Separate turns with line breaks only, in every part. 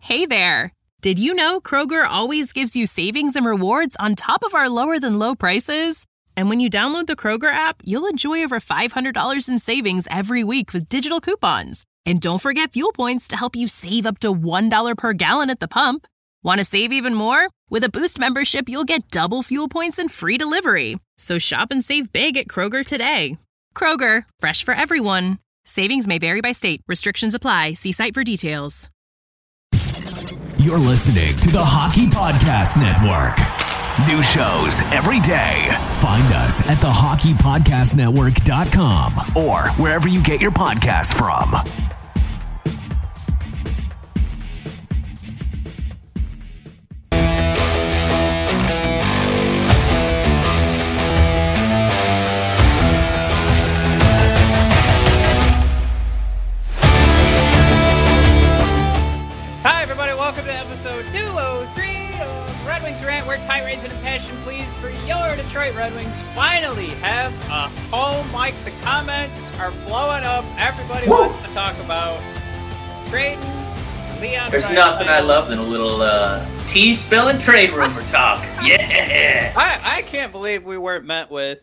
Hey there! Did you know Kroger always gives you savings and rewards on top of our lower-than-low prices? And when you download the Kroger app, you'll enjoy over $500 in savings every week with digital coupons. And don't forget fuel points to help you save up to $1 per gallon at the pump. Want to save even more? With a Boost membership, you'll get double fuel points and free delivery. So shop and save big at Kroger today. Kroger, fresh for everyone. Savings may vary by state. Restrictions apply. See site for details.
You're listening to the Hockey Podcast Network. New shows every day. Find us at thehockeypodcastnetwork.com or wherever you get your podcasts from.
Hi, everybody. Welcome to episode 203 of Red Wings Rant, where tirades and impassioned pleas for your Detroit Red Wings finally have a home. Mike, the comments are blowing up. Everybody wants to talk about trading Leon.
There's nothing I love than a little tea spilling trade rumor talk. Yeah.
I can't believe we weren't met with,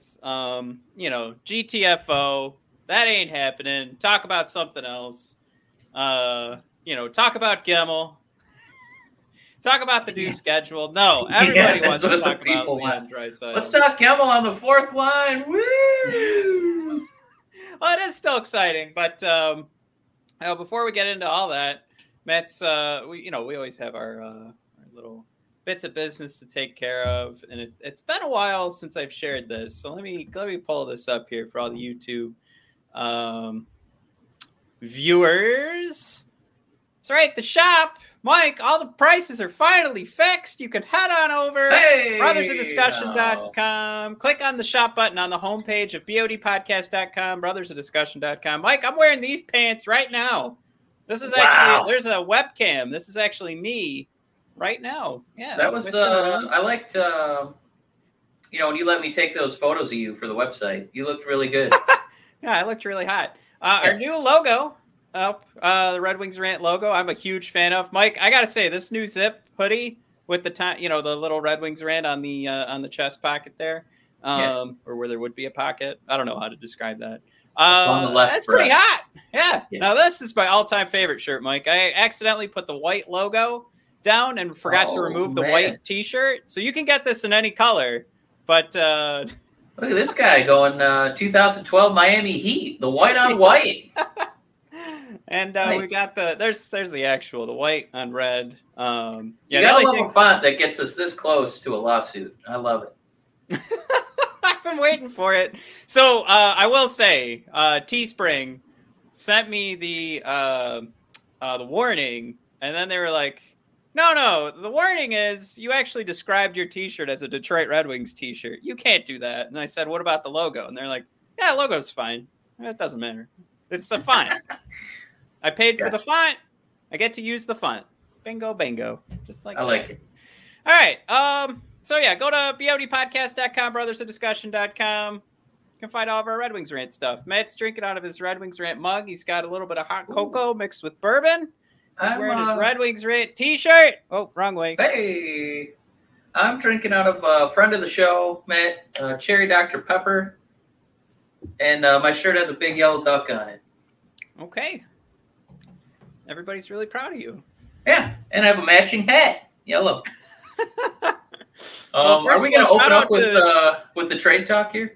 GTFO. That ain't happening. Talk about something else. Talk about Gemmel. Talk about the new schedule. No, everybody wants to talk about Leon Draisaitl.
Let's talk Gemmel on the fourth line. Woo!
Well, it is still exciting, but before we get into all that, Matt's, we always have our little bits of business to take care of, and it's been a while since I've shared this, so let me pull this up here for all the YouTube viewers. That's right, the shop. Mike, all the prices are finally fixed. You can head on over brothersofdiscussion.com. Click on the shop button on the homepage of bodpodcast.com, brothersofdiscussion.com. Mike, I'm wearing these pants right now. This is actually, there's a webcam. This is actually me right now. Yeah.
That was, I liked, when you let me take those photos of you for the website. You looked really good.
Yeah, I looked really hot. Our new logo. The Red Wings Rant logo, I'm a huge fan of. Mike, I gotta say, this new zip hoodie with the the little Red Wings Rant on the chest pocket there, or where there would be a pocket. I don't know how to describe that.
On the left,
that's pretty hot. Yeah. Now this is my all-time favorite shirt, Mike. I accidentally put the white logo down and forgot to remove the white T-shirt, so you can get this in any color. But look
at this guy going 2012 Miami Heat, the white on white.
And nice. We got there's the white on red.
You got a little font that gets us this close to a lawsuit. I love it.
I've been waiting for it. So I will say, Teespring sent me the warning, and then they were like, no, the warning is you actually described your T-shirt as a Detroit Red Wings T-shirt. You can't do that. And I said, what about the logo? And they're like, yeah, logo's fine. It doesn't matter. It's the font. I paid for the font. I get to use the font. Bingo, bango. Just like
I like it.
All right. So yeah, go to bodpodcast.com, brothersofdiscussion.com. You can find all of our Red Wings Rant stuff. Matt's drinking out of his Red Wings Rant mug. He's got a little bit of hot cocoa mixed with bourbon. He's wearing his Red Wings Rant T-shirt. Oh, wrong way.
Hey, I'm drinking out of a friend of the show, Matt, Cherry Dr. Pepper. And my shirt has a big yellow duck on it.
Okay. Everybody's really proud of you.
Yeah, and I have a matching hat, yellow. Are we going to open up with the trade talk here?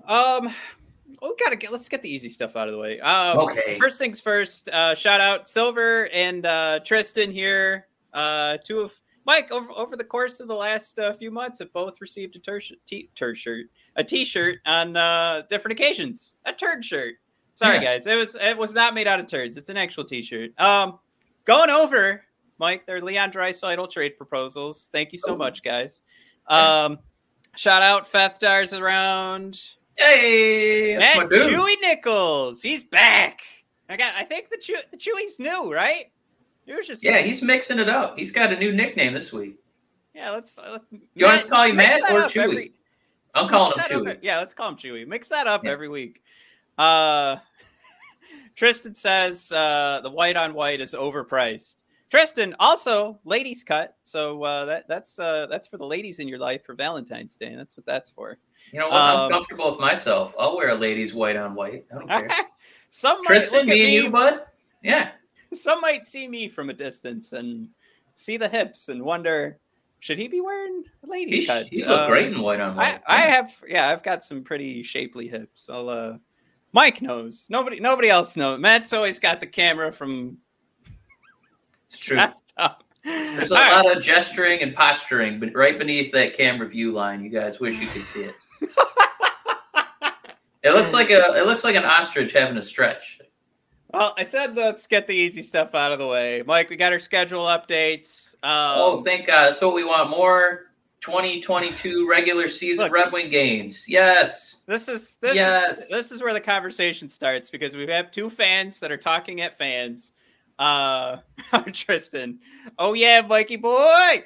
Let's get the easy stuff out of the way.
Okay.
First things first. Shout out Silver and Tristan here. Two of Mike over the course of the last few months have both received a T-shirt on different occasions. A turd shirt. Sorry, guys. It was not made out of turds. It's an actual T-shirt. Going over, Mike, they're Leon Draisaitl trade proposals. Thank you so much, guys. Shout out Fethdars around.
Hey, that's my dude.
Chewy Nichols. He's back. I think the Chewy's new, right?
He's mixing it up. He's got a new nickname this week.
Yeah, let's
you want us to call you Matt or Chewy? I'm calling him Chewy.
Let's call him Chewy. Mix that up every week. Tristan says the white on white is overpriced. Tristan, also ladies cut. So that's for the ladies in your life for Valentine's Day. That's what that's for.
You know what? I'm comfortable with myself. I'll wear a ladies' white on white. I don't care.
Some
Tristan, me and you, bud. Yeah.
Some might see me from a distance and see the hips and wonder, should he be wearing a ladies' cut?
He look great in white on white.
I've got some pretty shapely hips. Mike knows. Nobody else knows. Matt's always got the camera from.
It's true.
That's tough.
There's a lot of gesturing and posturing, but right beneath that camera view line, you guys wish you could see it. It looks like an ostrich having a stretch.
Well, I said let's get the easy stuff out of the way. Mike, we got our schedule updates.
Thank God. So we want more 2022 regular season Red Wing games. Yes.
This is where the conversation starts because we have two fans that are talking at fans. Tristan. Oh yeah, Mikey boy.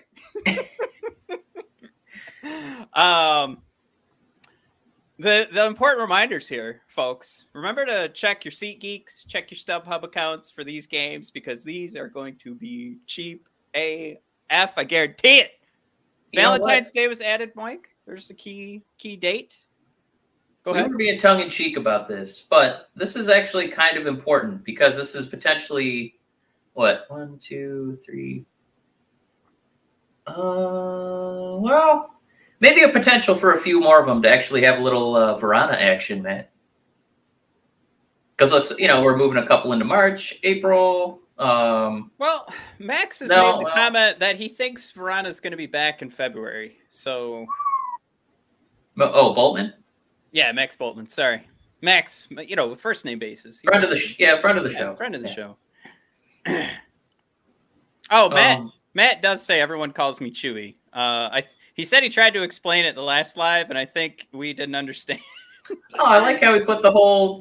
The important reminders here, folks. Remember to check your SeatGeeks, check your StubHub accounts for these games because these are going to be cheap AF. I guarantee it. Valentine's Day was added, Mike. There's a key date. Go ahead.
We're being tongue in cheek about this, but this is actually kind of important because this is potentially what 1, 2, 3. Well. Maybe a potential for a few more of them to actually have a little Vrana action, Matt. Because we're moving a couple into March, April.
Well, Max has made the comment that he thinks Vrana is going to be back in February. So,
Boltman?
Yeah, Max Boltman. Sorry, Max. First name basis.
Friend of the show.
Friend of the show. Matt does say everyone calls me Chewy. He said he tried to explain it the last live, and I think we didn't understand.
I like how we put the whole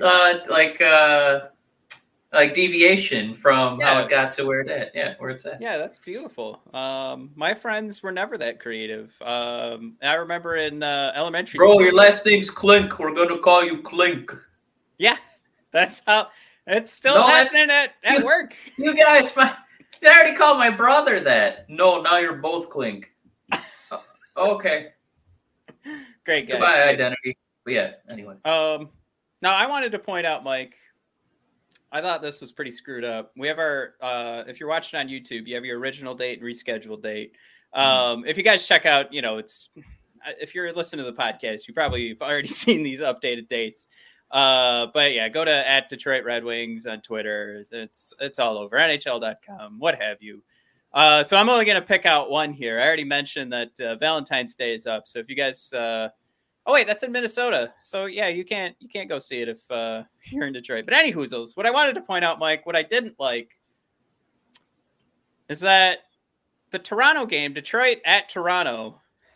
deviation from how it got to where it's at.
Yeah, that's beautiful. My friends were never that creative. I remember in elementary
school.
Bro,
your last name's Clink. We're going to call you Clink.
Yeah, that's how it's still happening at work.
You guys, they already called my brother that. No, now you're both Clink. Okay.
Great guy.
Goodbye, identity. But yeah, anyway.
Now I wanted to point out, Mike, I thought this was pretty screwed up. We have our if you're watching on YouTube, you have your original date and rescheduled date. If you guys check out, if you're listening to the podcast, you probably have already seen these updated dates. But yeah, go to @Detroit Red Wings on Twitter. It's all over NHL.com, what have you. So I'm only going to pick out one here. I already mentioned that Valentine's Day is up. So if you guys, that's in Minnesota. So yeah, you can't go see it if you're in Detroit. But anywhoozles, what I wanted to point out, Mike, what I didn't like is that the Toronto game, Detroit at Toronto,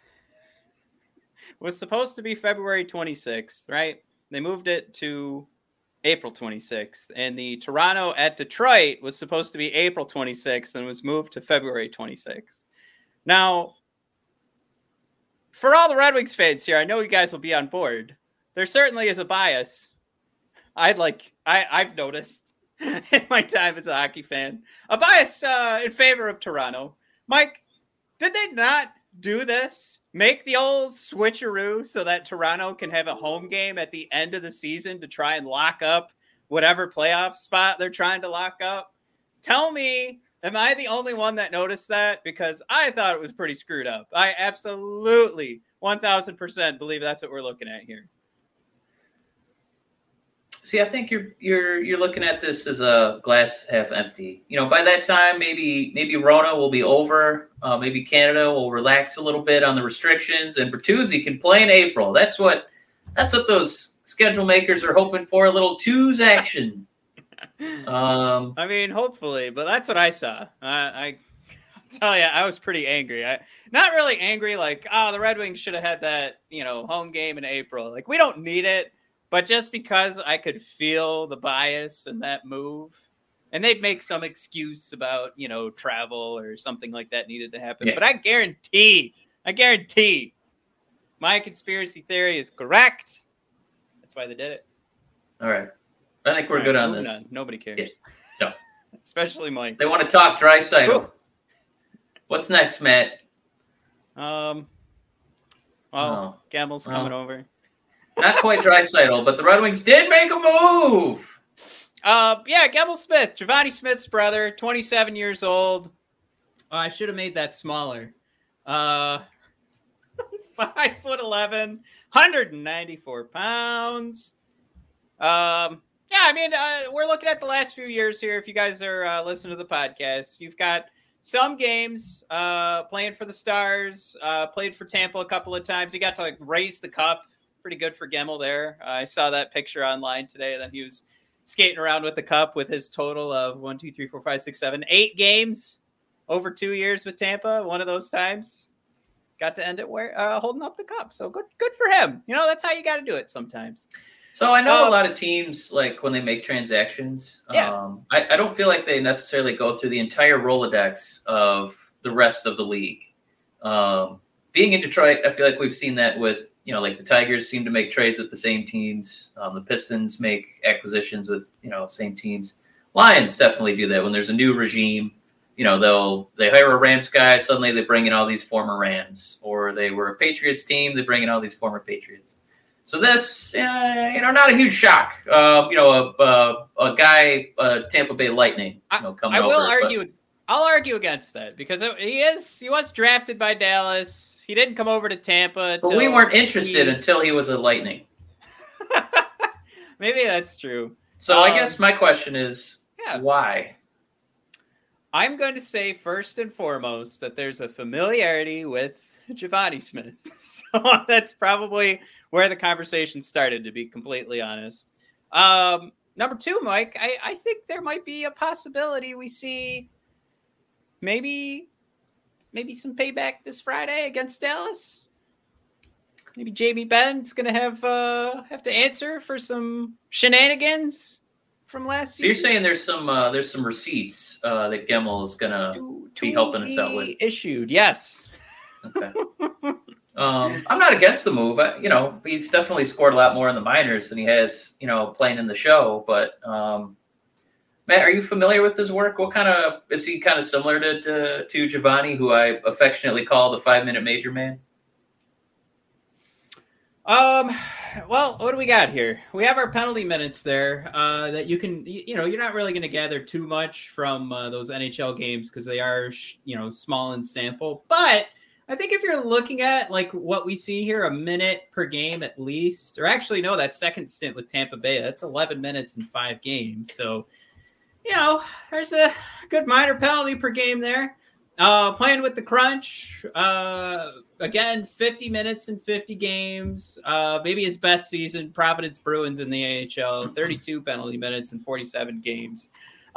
was supposed to be February 26th, right? They moved it to April 26th, and the Toronto at Detroit was supposed to be April 26th and was moved to February 26th. Now, for all the Red Wings fans here, I know you guys will be on board. There certainly is a bias. I've noticed in my time as a hockey fan, a bias in favor of Toronto. Mike, did they not do this? Make the old switcheroo so that Toronto can have a home game at the end of the season to try and lock up whatever playoff spot they're trying to lock up? Tell me, am I the only one that noticed that? Because I thought it was pretty screwed up. I absolutely 1000% believe that's what we're looking at here.
See, I think you're looking at this as a glass half empty. By that time, maybe Rona will be over. Maybe Canada will relax a little bit on the restrictions, and Bertuzzi can play in April. That's what those schedule makers are hoping for. A little twos action.
I mean, hopefully, but that's what I saw. I tell you, I was pretty angry. Not really angry, like, the Red Wings should have had that, home game in April. Like, we don't need it. But just because I could feel the bias in that move, and they'd make some excuse about, travel or something like that needed to happen. Yeah. But I guarantee, my conspiracy theory is correct. That's why they did it.
All right. I think we're good on this.
Nobody cares.
Yeah.
especially Mike.
They want to talk Draisaitl. What's next, Matt?
Gamble's coming over.
Not quite Draisaitl, but the Red Wings did make a move.
Gamble Smith, Giovanni Smith's brother, 27 years old. Oh, I should have made that smaller. 5'11", 194 pounds. We're looking at the last few years here. If you guys are listening to the podcast, you've got some games playing for the Stars, played for Tampa a couple of times. He got to raise the cup. Pretty good for Gemmel there. I saw that picture online today that he was skating around with the cup with his total of 8 games over 2 years with Tampa. One of those times got to end it holding up the cup. So good for him. That's how you got to do it sometimes.
So I know a lot of teams, like when they make transactions, I don't feel like they necessarily go through the entire Rolodex of the rest of the league. Being in Detroit, I feel like we've seen that with, like the Tigers seem to make trades with the same teams. The Pistons make acquisitions with, same teams. Lions definitely do that when there's a new regime. They hire a Rams guy, suddenly they bring in all these former Rams, or they were a Patriots team, they bring in all these former Patriots. So this, not a huge shock. A guy, Tampa Bay Lightning, coming over.
I'll argue against that because he was drafted by Dallas. He didn't come over to Tampa.
But we weren't interested until he was a Lightning.
Maybe that's true.
So I guess my question is, why?
I'm going to say first and foremost that there's a familiarity with Giovanni Smith. So that's probably where the conversation started, to be completely honest. Number two, Mike, I think there might be a possibility we see maybe some payback this Friday against Dallas. Maybe Jamie Benn's going to have to answer for some shenanigans from last season.
So you're saying there's some receipts that Gemmel is going to be helping us out with?
Issued, yes.
Okay. I'm not against the move. He's definitely scored a lot more in the minors than he has, playing in the show. But Matt, are you familiar with his work? Is he kind of similar to Giovanni, who I affectionately call the 5-minute major man?
Well, what do we got here? We have our penalty minutes there that you can, you're not really going to gather too much from those NHL games because they are, small in sample. But I think if you're looking at like what we see here, a minute per game at least, or actually no, that second stint with Tampa Bay, that's 11 minutes in 5 games. So, there's a good minor penalty per game there. Playing with the crunch, again, 50 minutes in 50 games. Maybe his best season, Providence Bruins in the AHL, 32 penalty minutes in 47 games.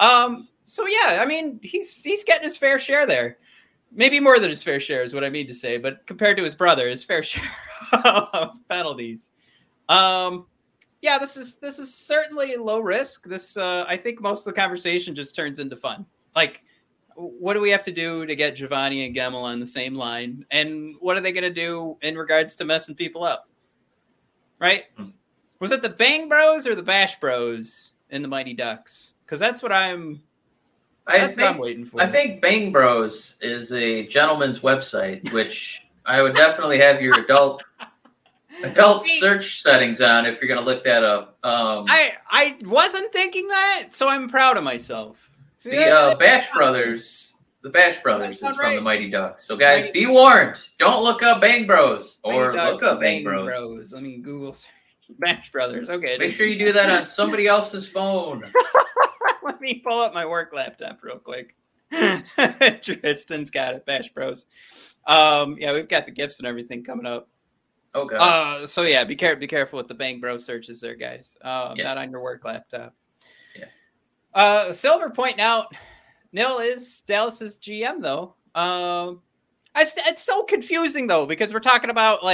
He's getting his fair share there. Maybe more than his fair share is what I mean to say, but compared to his brother, his fair share of penalties. This is certainly low risk. This I think most of the conversation just turns into fun. Like, what do we have to do to get Giovanni and Gemmel on the same line? And what are they going to do in regards to messing people up? Right? Was it the Bang Bros or the Bash Bros in the Mighty Ducks? Because that's what I'm waiting for.
I think Bang Bros is a gentleman's website, which I would definitely have your adult search settings on if you're going to look that up.
I wasn't thinking that, so I'm proud of myself.
The Bash Brothers is from the Mighty Ducks. So guys, be warned. Don't look up Bang Bros or look up Bang Bros.
Let me Google Bash Brothers. Okay.
Make sure you do that on somebody else's phone.
Let me pull up my work laptop real quick. Tristan's got it. Bash Bros. We've got the gifts and everything coming up.
Oh god.
Be careful with the Bang Bros searches there, guys. Not on your work laptop. Silver pointing out, Nil is Dallas's GM though. It's so confusing though because we're talking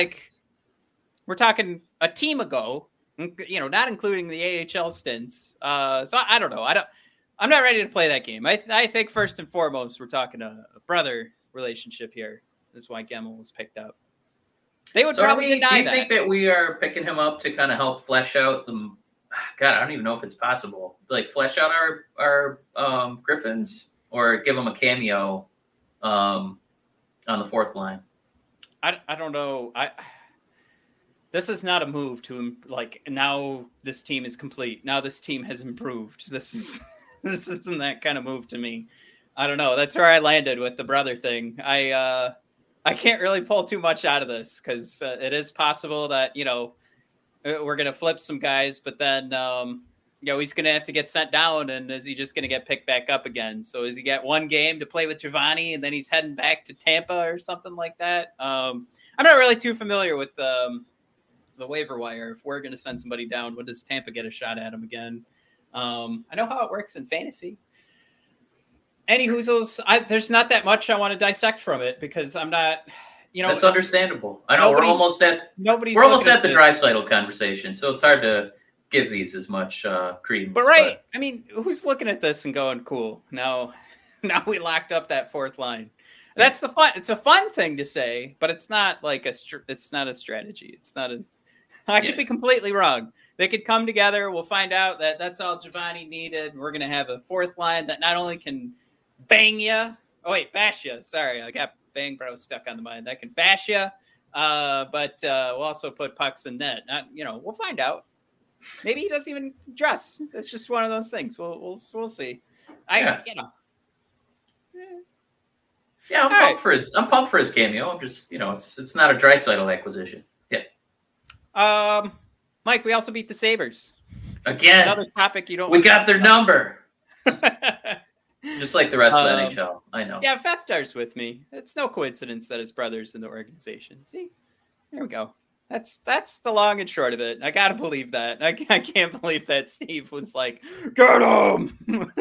a team ago, not including the AHL stints. So I don't know. I'm not ready to play that game. I think first and foremost we're talking a brother relationship here. That's why Gemmel was picked up. They would probably deny that.
Do you think that we are picking him up to kind of help flesh out God, I don't even know if it's possible. Like flesh out our Griffins or give them a cameo on the fourth line.
I don't know. This is not a move to like now this team is complete. Now this team has improved. This isn't that kind of move to me. I don't know. That's where I landed with the brother thing. I can't really pull too much out of this because it is possible that, you know, we're going to flip some guys, but then, you know, he's going to have to get sent down, and is he just going to get picked back up again? So is he get one game to play with Giovanni, and then he's heading back to Tampa or something like that? I'm not really too familiar with the waiver wire. If we're going to send somebody down, when does Tampa get a shot at him again? I know how it works in fantasy. Any hoozles, there's not that much I want to dissect from it because I'm not, you know.
That's understandable. I know we're almost at the Draisaitl conversation, so it's hard to give these as much credence.
But right, I mean, who's looking at this and going, "Cool, now we locked up that fourth line." That's the fun. It's a fun thing to say, but it's not like it's not a strategy. It's not a. I could be completely wrong. They could come together. We'll find out that that's all Giovanni needed. We're going to have a fourth line that not only can bang you. Oh, wait, bash you. Sorry, I got bang bro stuck on the mind. That can bash you, but we'll also put pucks in net. We'll find out. Maybe he doesn't even dress. It's just one of those things. We'll see. I'm
pumped for his cameo. I'm just, it's not a Draisaitl acquisition. Yeah.
Mike, we also beat the Sabres.
Again.
Another topic you don't.
We got their number. Just like the rest of the NHL. I know.
Yeah, Fethdar's with me. It's no coincidence that his brother's in the organization. See? There we go. That's the long and short of it. I got to believe that. I can't believe that Steve was like, get him!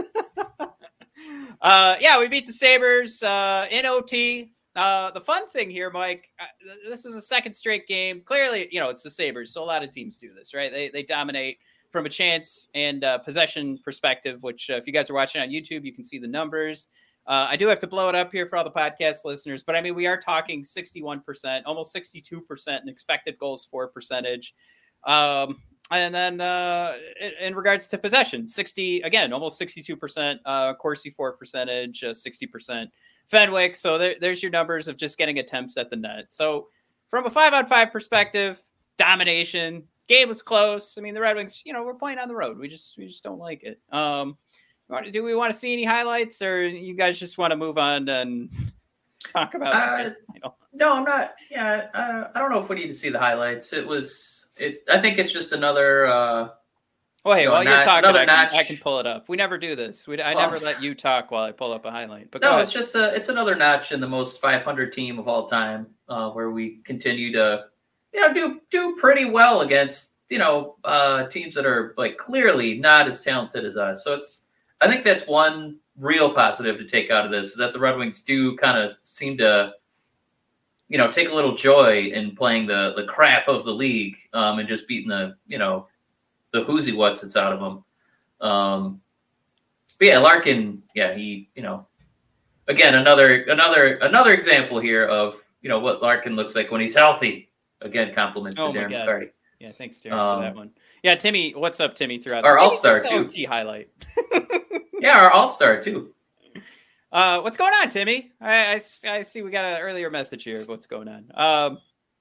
We beat the Sabres in OT. The fun thing here, Mike, this was a second straight game. Clearly, it's the Sabres, so a lot of teams do this, right? They dominate from a chance and possession perspective, which if you guys are watching on YouTube, you can see the numbers. I do have to blow it up here for all the podcast listeners, but I mean, we are talking 61%, almost 62% in expected goals for percentage. And then in regards to possession, almost 62%, Corsi for percentage, 60% Fenwick. So there's your numbers of just getting attempts at the net. So from a 5-on-5 perspective, domination. Game was close. I mean, the Red Wings, we're playing on the road. We just don't like it. Do we want to see any highlights, or you guys just want to move on and talk about?
No, I'm not. Yeah, I don't know if we need to see the highlights. I think it's just another.
You're talking, I can pull it up. We never do this. I never let you talk while I pull up a highlight. But
no, it's just it's another notch in the most 500 team of all time, where we continue to. Do pretty well against, teams that are like clearly not as talented as us. So I think that's one real positive to take out of this, is that the Red Wings do kind of seem to, take a little joy in playing the crap of the league, and just beating the whoozy what's that's out of them. But yeah, Larkin, he, again, another example here of, what Larkin looks like when he's healthy. Again, compliments to Darren McCarty.
Yeah, thanks, Darren, for that one. Yeah, Timmy, what's up, Timmy? Throughout
our All-Star too.
OT highlight.
Yeah, our All-Star too.
What's going on, Timmy? I see we got an earlier message here of what's going on.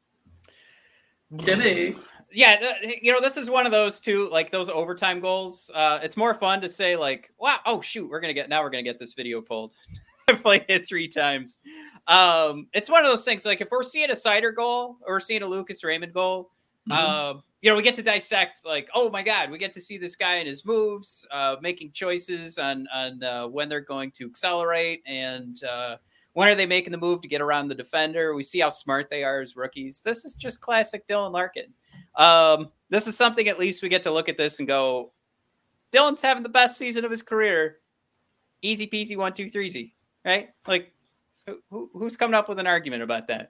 Timmy.
Yeah, this is one of those too, like those overtime goals. It's more fun to say like, wow, oh shoot, we're gonna get this video pulled. I played it 3 times. It's one of those things, like if we're seeing a Seider goal or we're seeing a Lucas Raymond goal, we get to dissect like, oh my God, we get to see this guy and his moves, making choices on when they're going to accelerate and when are they making the move to get around the defender. We see how smart they are as rookies. This is just classic Dylan Larkin. This is something at least we get to look at this and go, Dylan's having the best season of his career. Easy peasy 1, 2, 3, right? Like, who's coming up with an argument about that?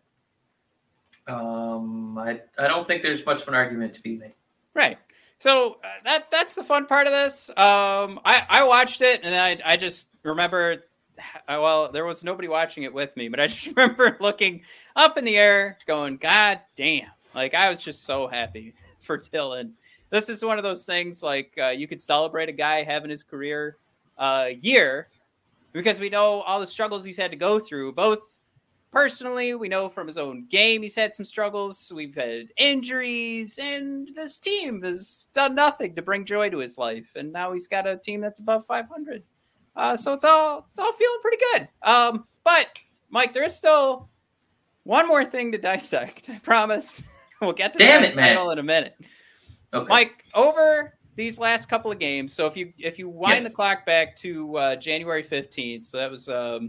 I don't think there's much of an argument to be made.
Right. So that's the fun part of this. I watched it and I just remember, there was nobody watching it with me, but I just remember looking up in the air going, God damn. Like, I was just so happy for Dylan. this is one of those things like you could celebrate a guy having his career year because we know all the struggles he's had to go through, both personally, we know from his own game he's had some struggles. We've had injuries, and this team has done nothing to bring joy to his life. And now he's got a team that's above 500. So it's all feeling pretty good. But Mike, there is still one more thing to dissect. I promise. We'll get to the title in a minute. Okay. Mike, over these last couple of games. So if you wind the clock back to January 15th, so that was.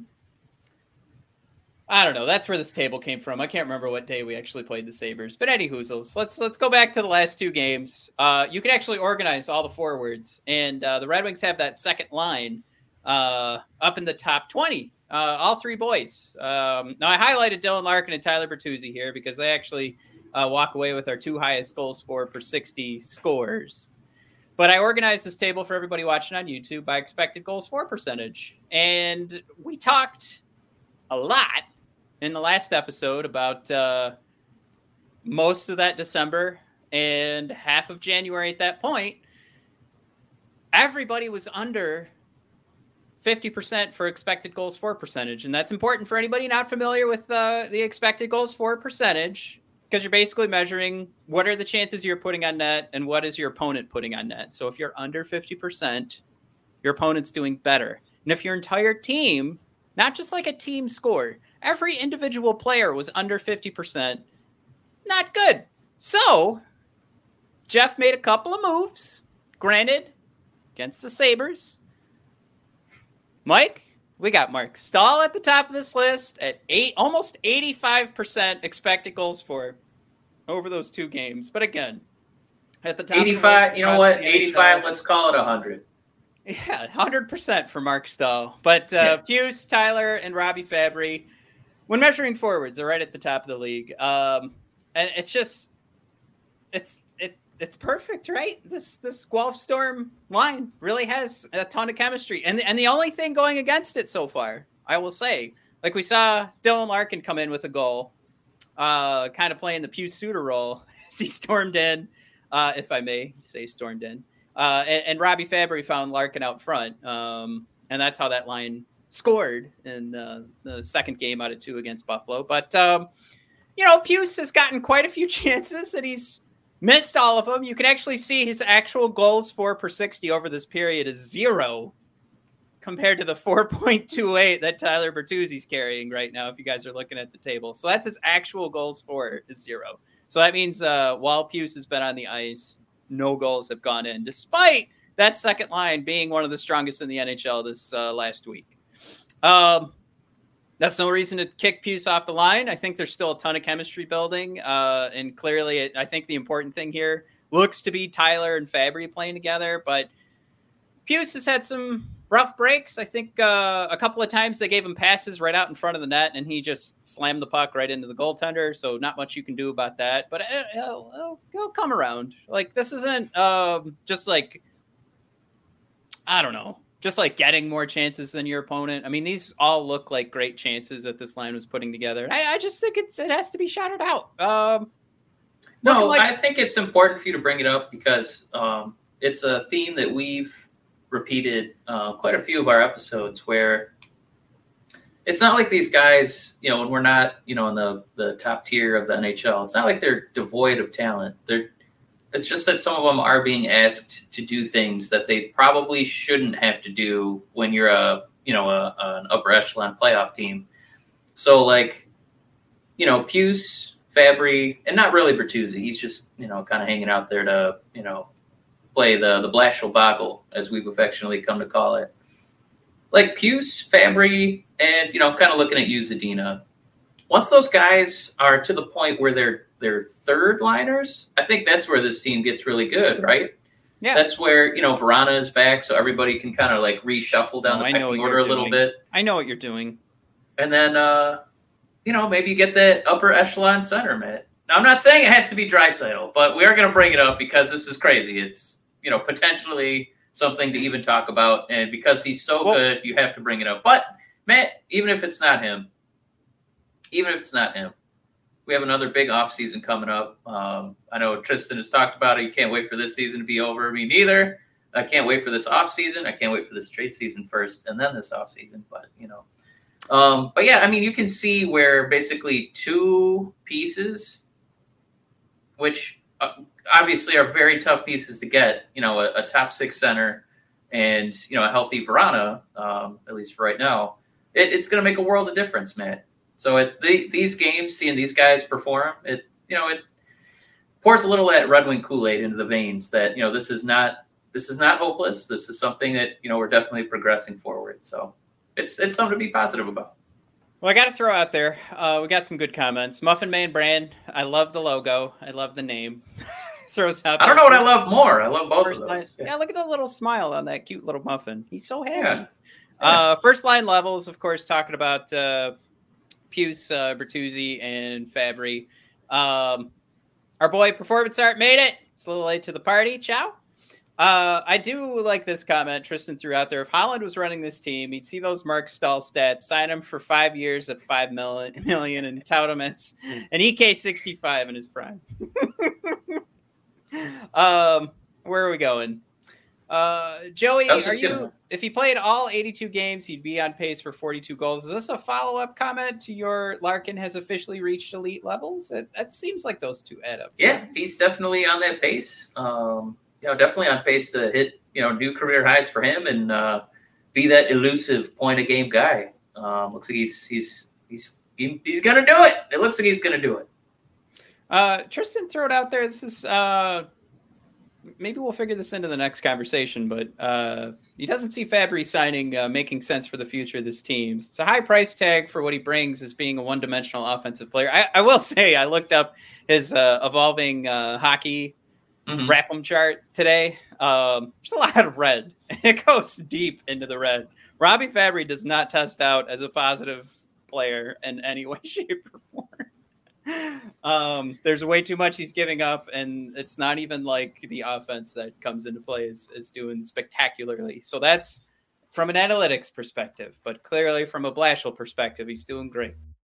I don't know. That's where this table came from. I can't remember what day we actually played the Sabres. But any hoozles, let's go back to the last two games. You can actually organize all the forwards. And the Red Wings have that second line up in the top 20. All three boys. Now, I highlighted Dylan Larkin and Tyler Bertuzzi here because they actually walk away with our two highest goals for per 60 scores. But I organized this table for everybody watching on YouTube by expected goals for percentage. And we talked a lot in the last episode about most of that December and half of January at that point. Everybody was under 50% for expected goals for percentage. And that's important for anybody not familiar with the expected goals for percentage, because you're basically measuring what are the chances you're putting on net and what is your opponent putting on net. So if you're under 50%, your opponent's doing better. And if your entire team, not just like a team score, every individual player was under 50%, not good. So Jeff made a couple of moves, granted, against the Sabres. Mike, we got Mark Stahl at the top of this list at almost 85% expected goals for over those two games. But again, at the top
85,
of the
you know what? 85, let's call it 100.
Yeah, 100% for Mark Stahl. But Hughes, Tyler, and Robbie Fabry, when measuring forwards, are right at the top of the league. And it's just, it's perfect, right? This Guelph Storm line really has a ton of chemistry. And the only thing going against it so far, I will say, like we saw Dylan Larkin come in with a goal, kind of playing the Pius Suter role as he stormed in, if I may say stormed in. And Robbie Fabry found Larkin out front. And that's how that line scored in the second game out of 2 against Buffalo. But, Pius has gotten quite a few chances and he's missed all of them. You can actually see his actual goals for per 60 over this period is 0 compared to the 4.28 that Tyler Bertuzzi's carrying right now, if you guys are looking at the table. So that's his actual goals for is 0. So that means while Pius has been on the ice, no goals have gone in, despite that second line being one of the strongest in the NHL this last week. That's no reason to kick Pius off the line. I think there's still a ton of chemistry building. And clearly, I think the important thing here looks to be Tyler and Fabry playing together. But Pius has had some rough breaks. I think a couple of times they gave him passes right out in front of the net, and he just slammed the puck right into the goaltender. So not much you can do about that. But it'll come around. Like, this isn't just like, I don't know, just like getting more chances than your opponent. I mean, these all look like great chances that this line was putting together. I just think it has to be shouted out.
I think it's important for you to bring it up because it's a theme that we've repeated quite a few of our episodes where it's not like these guys, when we're not, in the top tier of the NHL, it's not like they're devoid of talent. It's just that some of them are being asked to do things that they probably shouldn't have to do when you're an upper echelon playoff team. So Pius, Fabry, and not really Bertuzzi. He's just, kind of hanging out there to, play the Blashill Boggle, as we've affectionately come to call it. Like Pius, Fabry, and, kind of looking at you, Zadina. Once those guys are to the point where they're third liners, I think that's where this team gets really good, right?
Yeah.
That's where, Vrana is back, so everybody can kind of reshuffle down the pecking order a little bit.
I know what you're doing.
And then, maybe you get that upper echelon center, man. Now, I'm not saying it has to be Draisaitl, but we are going to bring it up because this is crazy. It's, potentially something to even talk about. And because he's so good, you have to bring it up. But, Matt, even if it's not him, we have another big offseason coming up. I know Tristan has talked about it. You can't wait for this season to be over. Me neither. I can't wait for this offseason. I can't wait for this trade season first and then this offseason. But, but yeah, I mean, you can see where basically two pieces, which obviously are very tough pieces to get, a top 6 center and, a healthy Vrana, at least for right now, it's going to make a world of difference, Matt. So these games, seeing these guys perform, it pours a little of that Red Wing Kool-Aid into the veins that, this is not hopeless. This is something that, we're definitely progressing forward. So it's something to be positive about.
Well, I got to throw out there, we got some good comments. Muffin Man Brand, I love the logo. I love the name. Throws out.
I don't know what I love more. I love both of those.
Yeah, look at the little smile on that cute little muffin. He's so happy. Yeah. First line levels, of course, talking about Puce, Bertuzzi, and Fabry. Our boy Performance Art made it. It's a little late to the party. Ciao. I do like this comment Tristan threw out there. If Holland was running this team, he'd see those Mark Stahl stats, sign him for 5 years at $5 million, and tout him as an EK 65 in his prime. Where are we going? Joey, if he played all 82 games, he'd be on pace for 42 goals. Is this a follow-up comment to your Larkin has officially reached elite levels? It seems like those two add up.
Yeah, he's definitely on that pace. Definitely on pace to hit, new career highs for him and be that elusive point a game guy. Looks like he's gonna do it. It looks like he's gonna do it.
Tristan threw it out there. This is maybe we'll figure this into the next conversation, but he doesn't see Fabry signing making sense for the future of this team. It's a high price tag for what he brings as being a one-dimensional offensive player. I will say I looked up his evolving hockey Rap'em chart today. There's a lot of red. It goes deep into the red. Robbie Fabry does not test out as a positive player in any way, shape, or form. There's way too much he's giving up, and it's not even like the offense that comes into play is doing spectacularly. So that's from an analytics perspective, but clearly from a Blashill perspective, he's doing great.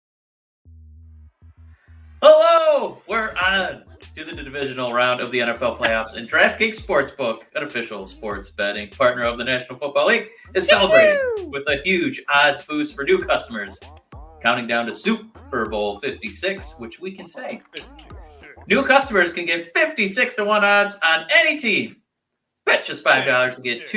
Hello! We're on to the divisional round of the NFL playoffs, and DraftKings Sportsbook, an official sports betting partner of the National Football League, is celebrating with a huge odds boost for new customers, counting down to Super Bowl 56, which we can say. New customers can get 56-1 odds on any team. Bet just $5 to get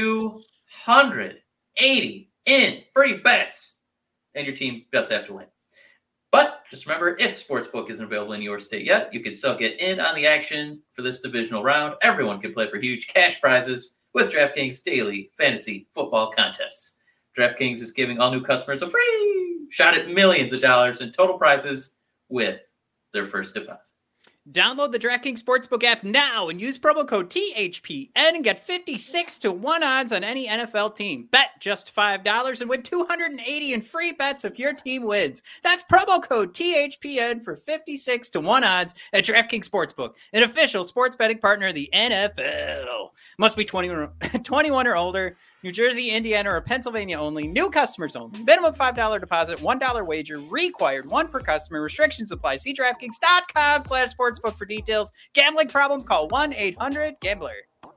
280 in free bets, and your team does have to win. But just remember, if Sportsbook isn't available in your state yet, you can still get in on the action for this divisional round. Everyone can play for huge cash prizes with DraftKings daily fantasy football contests. DraftKings is giving all new customers a free shot at millions of dollars in total prizes with their first deposit.
Download the DraftKings Sportsbook app now and use promo code THPN and get 56-1 odds on any NFL team. Bet just $5 and win $280 in free bets if your team wins. That's promo code THPN for 56-1 odds at DraftKings Sportsbook, an official sports betting partner of the NFL. Must be 21 or older. New Jersey, Indiana, or Pennsylvania only. New customers only. Minimum $5 deposit, $1 wager required. One per customer. Restrictions apply. See DraftKings.com/sportsbook for details. Gambling problem? Call 1-800-GAMBLER.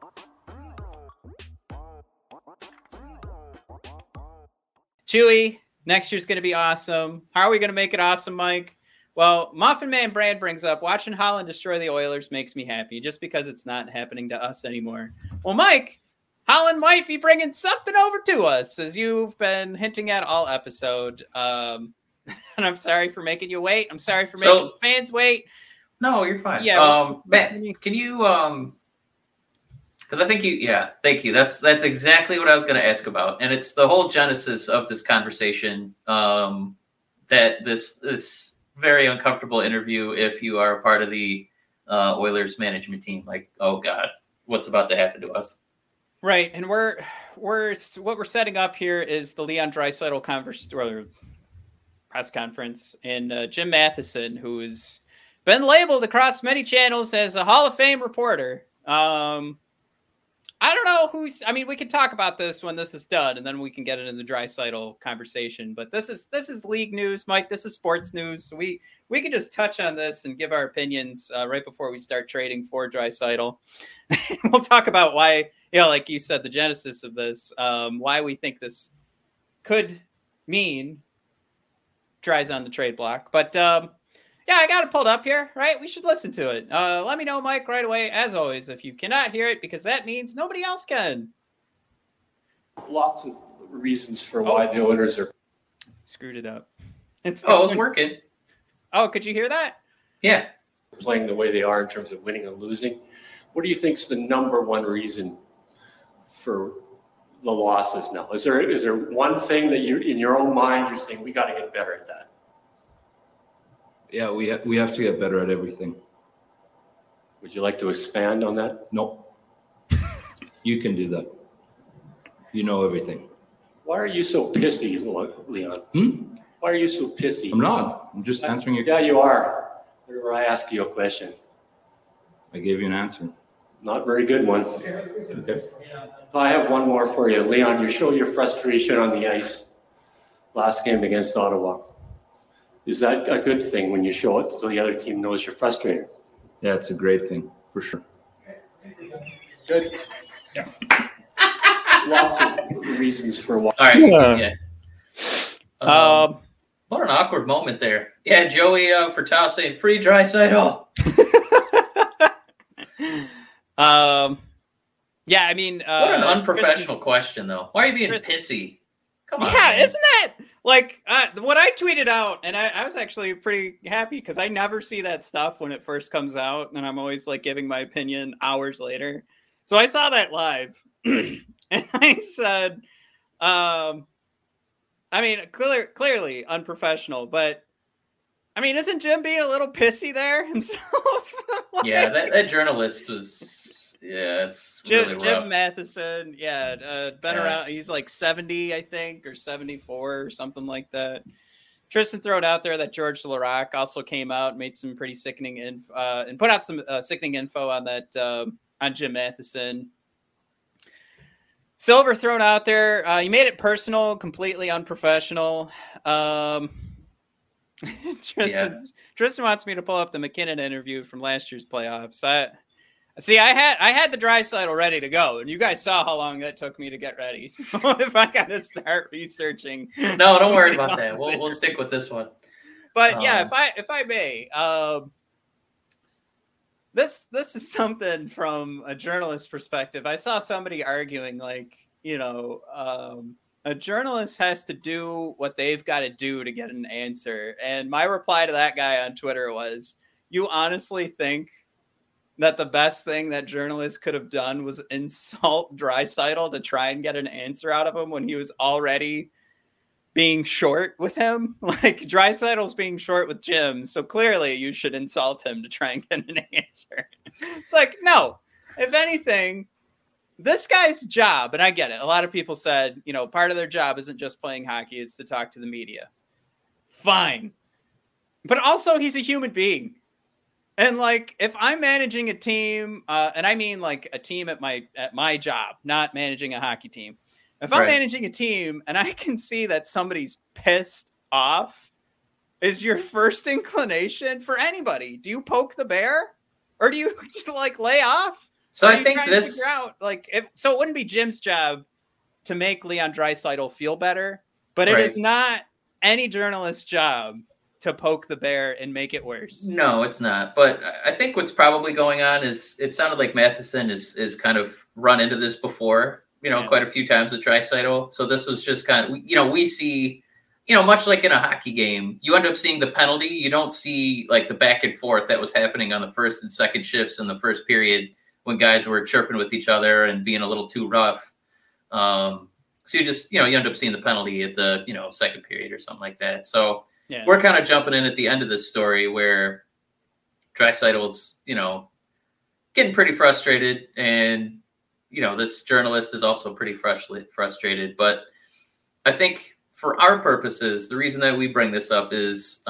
Chewy, next year's going to be awesome. How are we going to make it awesome, Mike? Well, Muffin Man Brand brings up watching Holland destroy the Oilers makes me happy just because it's not happening to us anymore. Well, Mike, Holland might be bringing something over to us, as you've been hinting at all episode. And I'm sorry for making you wait. I'm sorry for making fans wait.
No, you're fine. Yeah, Matt, can you because I think thank you. That's exactly what I was going to ask about, and it's the whole genesis of this conversation. That this very uncomfortable interview, if you are a part of the Oilers management team, like, oh God, what's about to happen to us?
Right, and we're what we're setting up here is the Leon Draisaitl press conference, and Jim Matheson, who has been labeled across many channels as a Hall of Fame reporter. I I don't know who's. I mean, we can talk about this when this is done, and then we can get into the Draisaitl conversation. But this is league news, Mike. This is sports news. So we can just touch on this and give our opinions right before we start trading for Draisaitl. We'll talk about why, like you said, the genesis of this, why we think this could mean Dries on the trade block. But yeah, I got it pulled up here, right? We should listen to it. Let me know, Mike, right away, as always, if you cannot hear it, because that means nobody else can.
Lots of reasons for why the Oilers are...
Screwed it up.
It's working.
Oh, could you hear that?
Yeah.
Playing the way they are in terms of winning and losing. What do you think is the number one reason for the losses now? Is there one thing that you, in your own mind, you're saying, we got to get better at that?
Yeah, we have to get better at everything.
Would you like to expand on that?
No. You can do that. You know everything.
Why are you so pissy, Leon? Why are you so pissy?
I'm not. I'm just answering your
question. Yeah, you are. Whenever I ask you a question.
I gave you an answer.
Not very good one.
Okay.
I have one more for you. Leon, you show your frustration on the ice last game against Ottawa. Is that a good thing when you show it so the other team knows you're frustrated?
Yeah, it's a great thing, for sure.
Good. Yeah. Lots of reasons for why.
All right. Yeah. What an awkward moment there. Yeah, Joey Furtado saying free Draisaitl.
Yeah, I mean,
what an unprofessional question, though. Why are you being pissy? Come on.
Yeah,
man.
Isn't that like what I tweeted out? And I was actually pretty happy because I never see that stuff when it first comes out, and I'm always like giving my opinion hours later. So I saw that live, and I said, I mean, clearly unprofessional, but I mean, isn't Jim being a little pissy there himself?
Like, yeah, that journalist was. Yeah, it's really rough.
Jim Matheson, been around. He's like 70, I think, or 74 or something like that. Tristan threw it out there that George Laraque also came out, made some pretty sickening info, and put out some sickening info on that on Jim Matheson. Silver thrown out there. He made it personal, completely unprofessional. Tristan wants me to pull up the McKinnon interview from last year's playoffs. I had the Draisaitl ready to go, and you guys saw how long that took me to get ready. So if I got to start researching,
no, don't worry about that. We'll stick with this one.
But yeah, if I may, this is something from a journalist perspective. I saw somebody arguing like, a journalist has to do what they've got to do to get an answer, and my reply to that guy on Twitter was, "You honestly think that the best thing that journalists could have done was insult Draisaitl to try and get an answer out of him when he was already being short with him? Like, Draisaitl's being short with Jim, so clearly you should insult him to try and get an answer." It's like, no. If anything, this guy's job, and I get it, a lot of people said, part of their job isn't just playing hockey, it's to talk to the media. Fine. But also, he's a human being. And like, if I'm managing a team, and I mean like a team at my job, not managing a hockey team. If I'm managing a team and I can see that somebody's pissed off, is your first inclination for anybody? Do you poke the bear, or do you like lay off?
So I think this
out, so it wouldn't be Jim's job to make Leon Draisaitl feel better, but it is not any journalist's job to poke the bear and make it worse.
No, it's not. But I think what's probably going on is it sounded like Matheson is kind of run into this before, quite a few times with Draisaitl. So this was just kind of, we see, much like in a hockey game, you end up seeing the penalty. You don't see like the back and forth that was happening on the first and second shifts in the first period when guys were chirping with each other and being a little too rough. So you just, you end up seeing the penalty at the, second period or something like that. So we're kind of jumping in at the end of this story where Draisaitl's, getting pretty frustrated, and this journalist is also pretty frustrated. But I think for our purposes, the reason that we bring this up is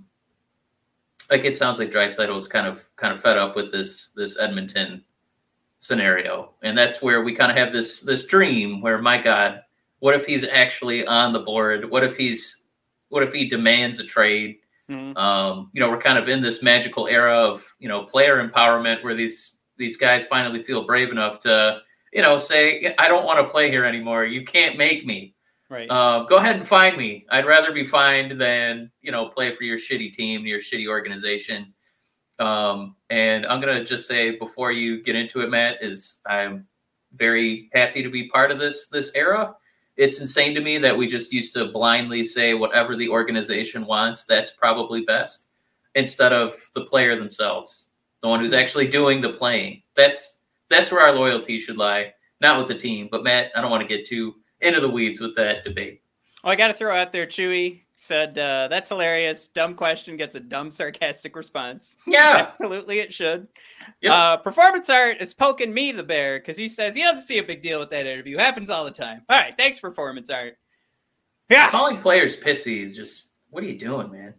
it sounds like Draisaitl is kind of fed up with this Edmonton scenario. And that's where we kind of have this dream where, my God, what if he's actually on the board? What if he demands a trade? Mm-hmm. We're kind of in this magical era of, player empowerment where these guys finally feel brave enough to, say, I don't want to play here anymore. You can't make me.
Right.
Go ahead and find me. I'd rather be fined than, play for your shitty team, your shitty organization. And I'm going to just say before you get into it, Matt, is I'm very happy to be part of this era. It's insane to me that we just used to blindly say whatever the organization wants, that's probably best, instead of the player themselves, the one who's actually doing the playing. That's where our loyalty should lie, not with the team. But Matt, I don't want to get too into the weeds with that debate.
Oh, I got to throw out there, Chewy said, that's hilarious. Dumb question gets a dumb, sarcastic response.
Yeah.
Absolutely, it should.
Yep.
Performance Art is poking me, the bear, because he says he doesn't see a big deal with that interview. Happens all the time. All right, thanks, Performance Art. Yeah.
Calling players pissy is just, what are you doing, man?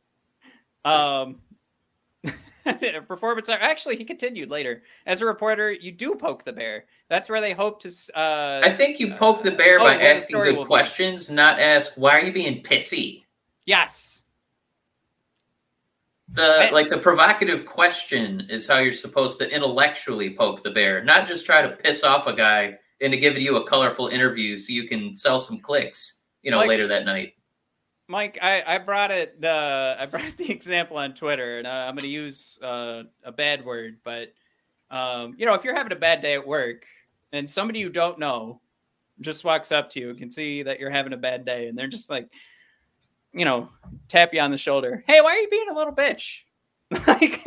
Performance Art. Actually, he continued later. As a reporter, you do poke the bear. That's where they hope to.
I think you poke the bear by asking good questions, not ask, why are you being pissy?
Yes.
The provocative question is how you're supposed to intellectually poke the bear, not just try to piss off a guy into giving you a colorful interview so you can sell some clicks, later that night.
Mike, I brought it. I brought the example on Twitter, and I'm going to use a bad word, but if you're having a bad day at work and somebody you don't know just walks up to you and can see that you're having a bad day, and they're just like, tap you on the shoulder. Hey, why are you being a little bitch? Like,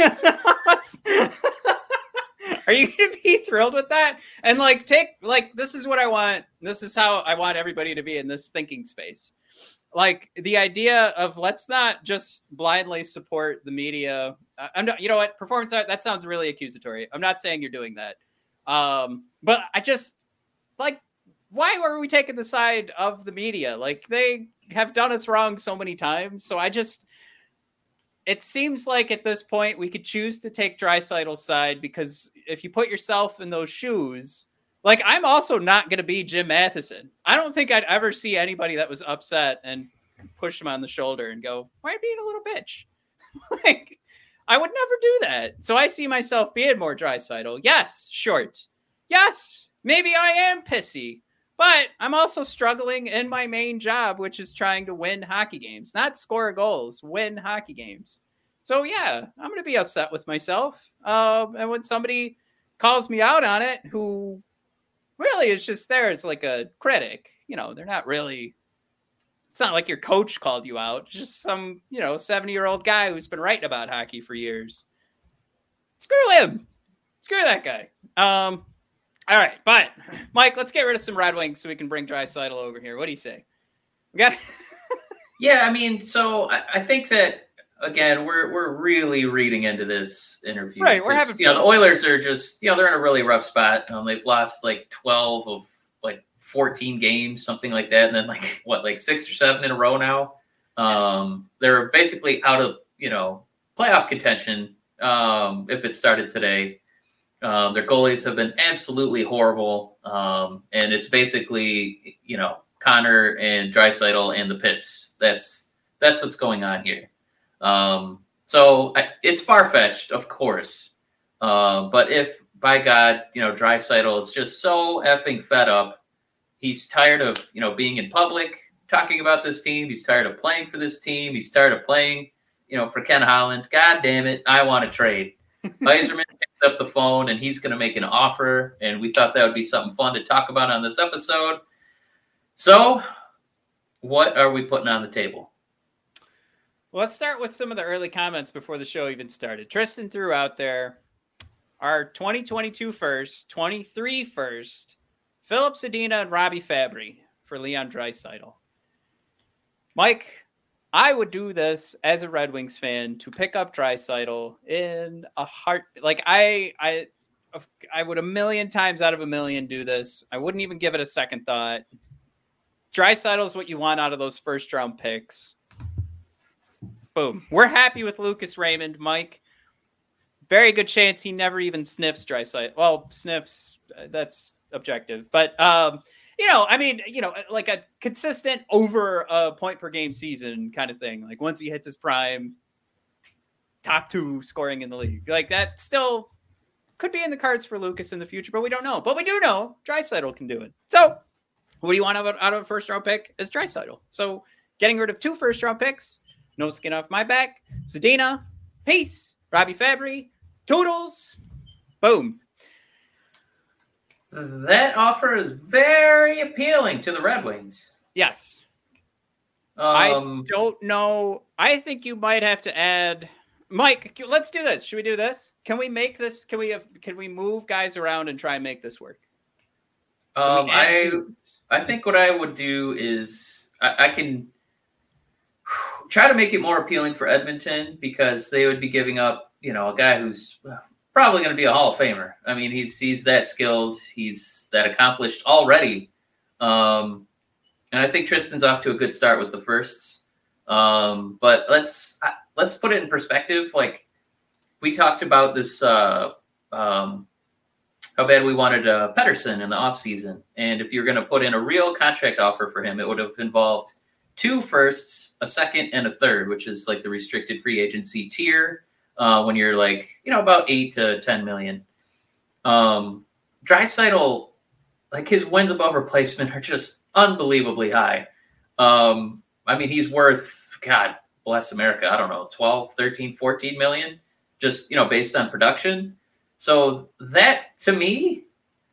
are you going to be thrilled with that? And this is what I want. This is how I want everybody to be in this thinking space. Like the idea of let's not just blindly support the media. I'm not, Performance Art, that sounds really accusatory. I'm not saying you're doing that. But I just why were we taking the side of the media? Like they have done us wrong so many times. So it seems like at this point we could choose to take Draisaitl's side, because if you put yourself in those shoes, I'm also not going to be Jim Matheson. I don't think I'd ever see anybody that was upset and push him on the shoulder and go, why are you being a little bitch? I would never do that. So I see myself being more Draisaitl. Yes, short. Yes, maybe I am pissy. But I'm also struggling in my main job, which is trying to win hockey games. Not score goals, win hockey games. So, yeah, I'm going to be upset with myself. And when somebody calls me out on it, who really is just there as like a critic, they're not really, it's not like your coach called you out. It's just some, 70-year-old guy who's been writing about hockey for years. Screw him. Screw that guy. All right, but Mike, let's get rid of some Red Wings so we can bring Draisaitl over here. What do you say? We got.
Yeah, I mean, so I think that again, we're really reading into this interview.
Right, we're having
the Oilers are just they're in a really rough spot. They've lost 12 of 14 games, something like that, and then 6 or 7 in a row now. They're basically out of playoff contention if it started today. Their goalies have been absolutely horrible. And it's basically, Connor and Draisaitl and the Pips. That's what's going on here. So it's far-fetched, of course. But if, by God, Draisaitl is just so effing fed up. He's tired of, being in public, talking about this team. He's tired of playing for this team. He's tired of playing, for Ken Holland. God damn it, I want to trade. Yzerman picked up the phone, and he's going to make an offer, and we thought that would be something fun to talk about on this episode. So, what are we putting on the table?
Well, let's start with some of the early comments before the show even started. Tristan threw out there our 2022 first, 23 first, Philip Zadina and Robbie Fabry for Leon Draisaitl. Mike, I would do this as a Red Wings fan to pick up Draisaitl in a heart. I would 1,000,000 times out of 1,000,000 do this. I wouldn't even give it a second thought. Draisaitl is what you want out of those first round picks. Boom. We're happy with Lucas Raymond, Mike. very good chance he never even sniffs Draisaitl. Well, sniffs, that's objective. But, like a consistent over a point per game season kind of thing. Like once he hits his prime, top 2 scoring in the league. Like that still could be in the cards for Lucas in the future, but we don't know. But we do know Draisaitl can do it. So what do you want out of a first-round pick is Draisaitl. So getting rid of 2 first-round picks, no skin off my back. Zadina, peace. Robbie Fabry, Toodles, boom.
That offer is very appealing to the Red Wings.
Yes. I don't know. I think you might have to add... Mike, let's do this. Should we do this? Can we make this? Can we move guys around and try and make this work?
I think what I would do is I can try to make it more appealing for Edmonton, because they would be giving up, a guy who's probably going to be a Hall of Famer. I mean, he's that skilled, he's that accomplished already, and I think Tristan's off to a good start with the firsts. But let's put it in perspective. Like we talked about this, how bad we wanted Pettersson in the offseason. And if you're going to put in a real contract offer for him, it would have involved 2 firsts, a second, and a third, which is like the restricted free agency tier when you're like, about 8 to 10 million. Draisaitl, like his wins above replacement are just unbelievably high. I mean, he's worth, God bless America, I don't know, 12, 13, 14 million, just, based on production. So that, to me,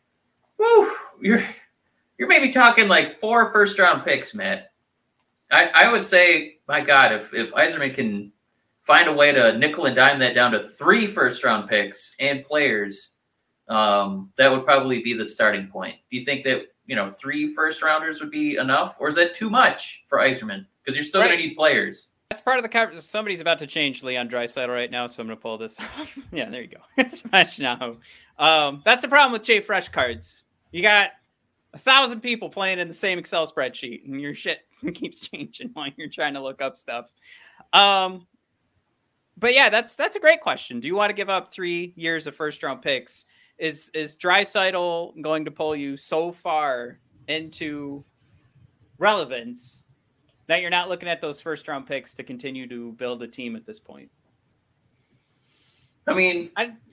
you're maybe talking like 4 first-round picks, Matt. I would say, my God, if Yzerman can find a way to nickel and dime that down to 3 first-round picks and players, that would probably be the starting point. Do you think that 3 first-rounders would be enough, or is that too much for Yzerman? Because you're still going to need players.
That's part of the conversation. Somebody's about to change Leon Draisaitl right now, so I'm going to pull this off. Yeah, there you go. Smash now. That's the problem with Jay Fresh cards. You got 1,000 people playing in the same Excel spreadsheet, and your shit keeps changing while you're trying to look up stuff. But yeah, that's a great question. Do you want to give up 3 years of first-round picks? Is Draisaitl going to pull you so far into relevance that you're not looking at those first-round picks to continue to build a team at this point?
I mean,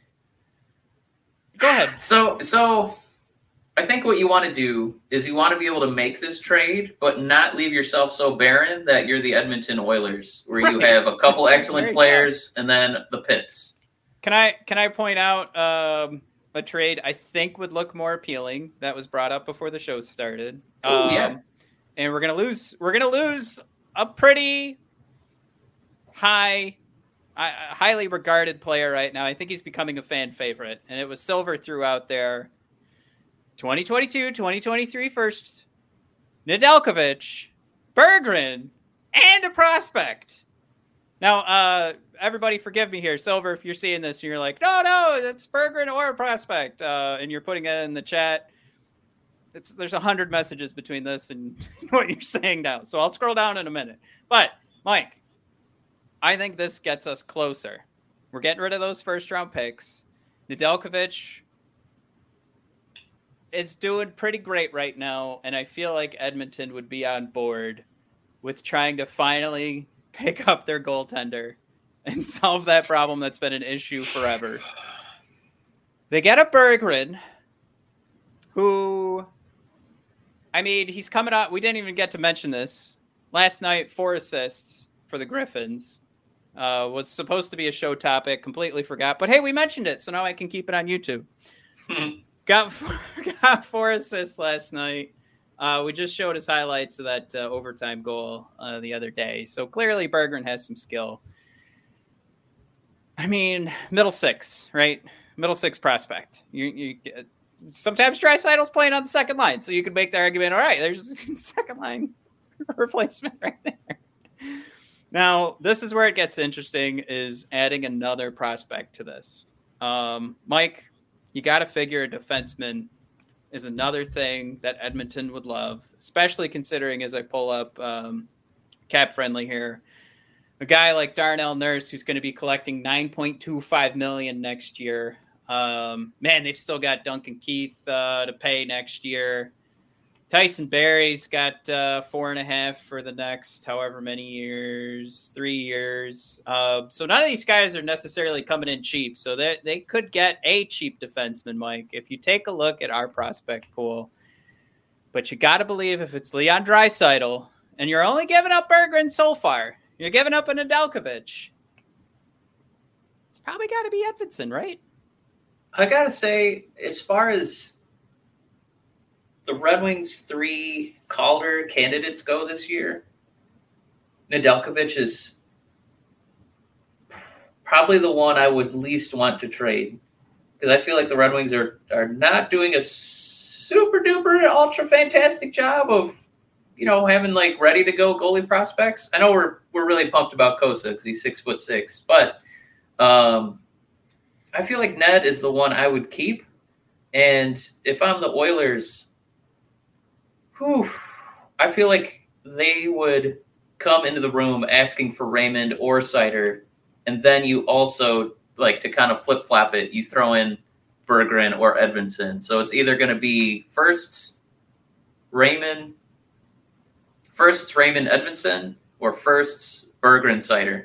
go ahead.
So I think what you want to do is you want to be able to make this trade, but not leave yourself so barren that you're the Edmonton Oilers, where you have a couple excellent players and then the Pips.
Can I point out a trade I think would look more appealing that was brought up before the show started?
Yeah.
And we're gonna lose a pretty highly regarded player right now. I think he's becoming a fan favorite, and it was Silver throughout there. 2022, 2023 first, Nedeljkovic, Berggren, and a prospect. Now, everybody forgive me here. Silver, if you're seeing this and you're like, no, it's Berggren or a prospect, and you're putting it in the chat, there's 100 messages between this and what you're saying now. So I'll scroll down in a minute. But, Mike, I think this gets us closer. We're getting rid of those first-round picks. Nedeljkovic is doing pretty great right now, and I feel like Edmonton would be on board with trying to finally pick up their goaltender and solve that problem that's been an issue forever. They get a Berggren, who, I mean, he's coming out. We didn't even get to mention this. Last night, 4 assists for the Griffins. Was supposed to be a show topic, completely forgot. But hey, we mentioned it, so now I can keep it on YouTube. Got 4 assists last night. We just showed his highlights of that overtime goal the other day. So clearly Berggren has some skill. I mean, middle 6, right? Middle 6 prospect. You sometimes Draisaitl's playing on the second line, so you could make the argument, all right, there's a second line replacement right there. Now, this is where it gets interesting, is adding another prospect to this. Mike, you got to figure a defenseman is another thing that Edmonton would love, especially considering, as I pull up Cap Friendly here, a guy like Darnell Nurse, who's going to be collecting $9.25 million next year. Man, they've still got Duncan Keith to pay next year. Tyson Berry's got 4.5 for the next however many years, 3 years. So none of these guys are necessarily coming in cheap. So they could get a cheap defenseman, Mike, if you take a look at our prospect pool. But you got to believe if it's Leon Draisaitl, and you're only giving up Berggren so far, you're giving up a Nedeljkovic, it's probably got to be Edvinsson, right?
I got to say, as far as the Red Wings 3 Calder candidates go this year, Nedeljkovic is probably the one I would least want to trade, because I feel like the Red Wings are not doing a super duper ultra fantastic job of, having like ready to go goalie prospects. I know we're really pumped about Kosa because he's 6'6", but I feel like Ned is the one I would keep. And if I'm the Oilers, I feel like they would come into the room asking for Raymond or Seider, and then you also, like, to kind of flip-flop it, you throw in Berggren or Edvinsson. So it's either going to be firsts Raymond Edvinsson or firsts Berggren Seider.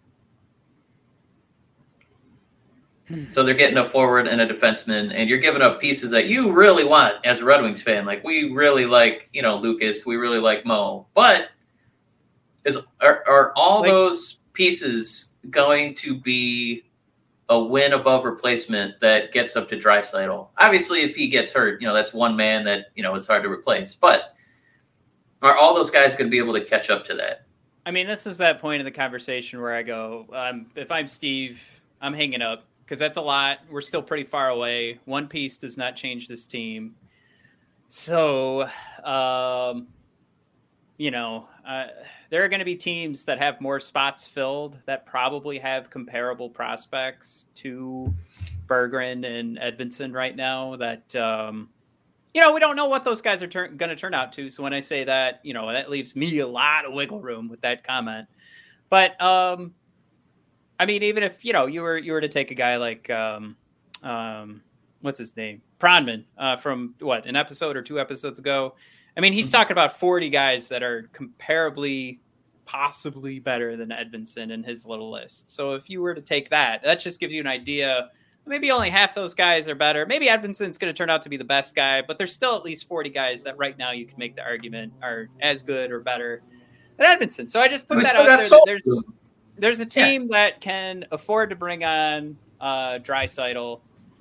So they're getting a forward and a defenseman, and you're giving up pieces that you really want as a Red Wings fan. Like, we really like, Lucas. We really like Mo. But are all those pieces going to be a win above replacement that gets up to Draisaitl? Obviously, if he gets hurt, that's one man that, is hard to replace. But are all those guys going to be able to catch up to that?
I mean, this is that point in the conversation where I go, if I'm Steve, I'm hanging up. Because that's a lot. We're still pretty far away. One piece does not change this team. So, there are going to be teams that have more spots filled that probably have comparable prospects to Berggren and Edvinsson right now that, we don't know what those guys are going to turn out to. So when I say that, that leaves me a lot of wiggle room with that comment. But, I mean, even if, you were to take a guy like, what's his name? Pronman from an episode or 2 episodes ago. I mean, he's talking about 40 guys that are comparably possibly better than Edvinsson in his little list. So if you were to take that just gives you an idea. Maybe only half those guys are better. Maybe Edvinson's going to turn out to be the best guy, but there's still at least 40 guys that right now you can make the argument are as good or better than Edvinsson. So I just put that out there. There's a team that can afford to bring on Draisaitl,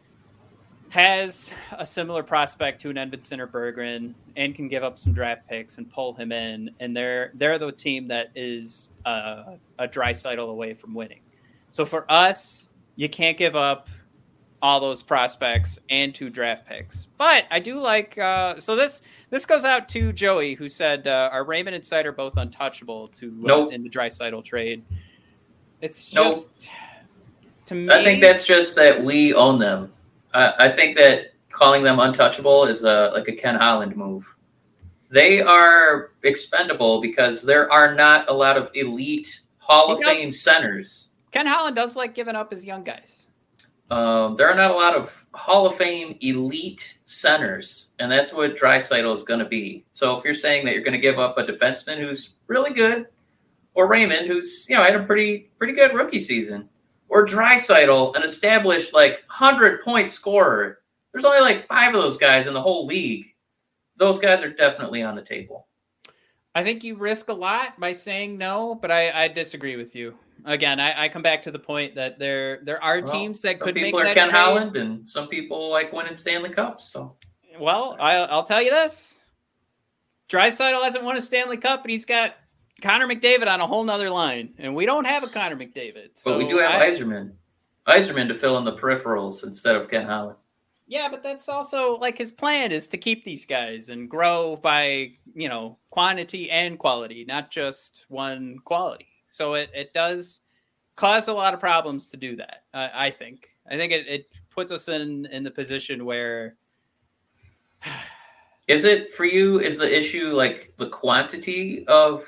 has a similar prospect to an Edvinsson or Berggren, and can give up some draft picks and pull him in. And they're the team that is a Draisaitl away from winning. So for us, you can't give up all those prospects and 2 draft picks. But I do like so this goes out to Joey, who said, are Raymond and Seider both untouchable in the Draisaitl trade? It's just, to me,
I think that's just that we own them. I think that calling them untouchable is like a Ken Holland move. They are expendable because there are not a lot of elite Hall of Fame centers.
Ken Holland does like giving up his young guys.
There are not a lot of Hall of Fame elite centers, and that's what Draisaitl is going to be. So if you're saying that you're going to give up a defenseman who's really good, or Raymond, who's had a pretty good rookie season, or Draisaitl, an established 100-point scorer. There's only 5 of those guys in the whole league. Those guys are definitely on the table.
I think you risk a lot by saying no, but I disagree with you. Again, I come back to the point that there are teams that could make that trade.
Some people are Ken Holland, and some people like winning Stanley Cups. So,
well, I'll tell you this: Draisaitl hasn't won a Stanley Cup, and he's got Connor McDavid on a whole nother line, and we don't have a Connor McDavid. So
but we do have Yzerman to fill in the peripherals instead of Ken Holland.
Yeah, but that's also his plan is to keep these guys and grow by, quantity and quality, not just one quality. So it does cause a lot of problems to do that. I think it puts us in the position where.
Is it for you? Is the issue the quantity of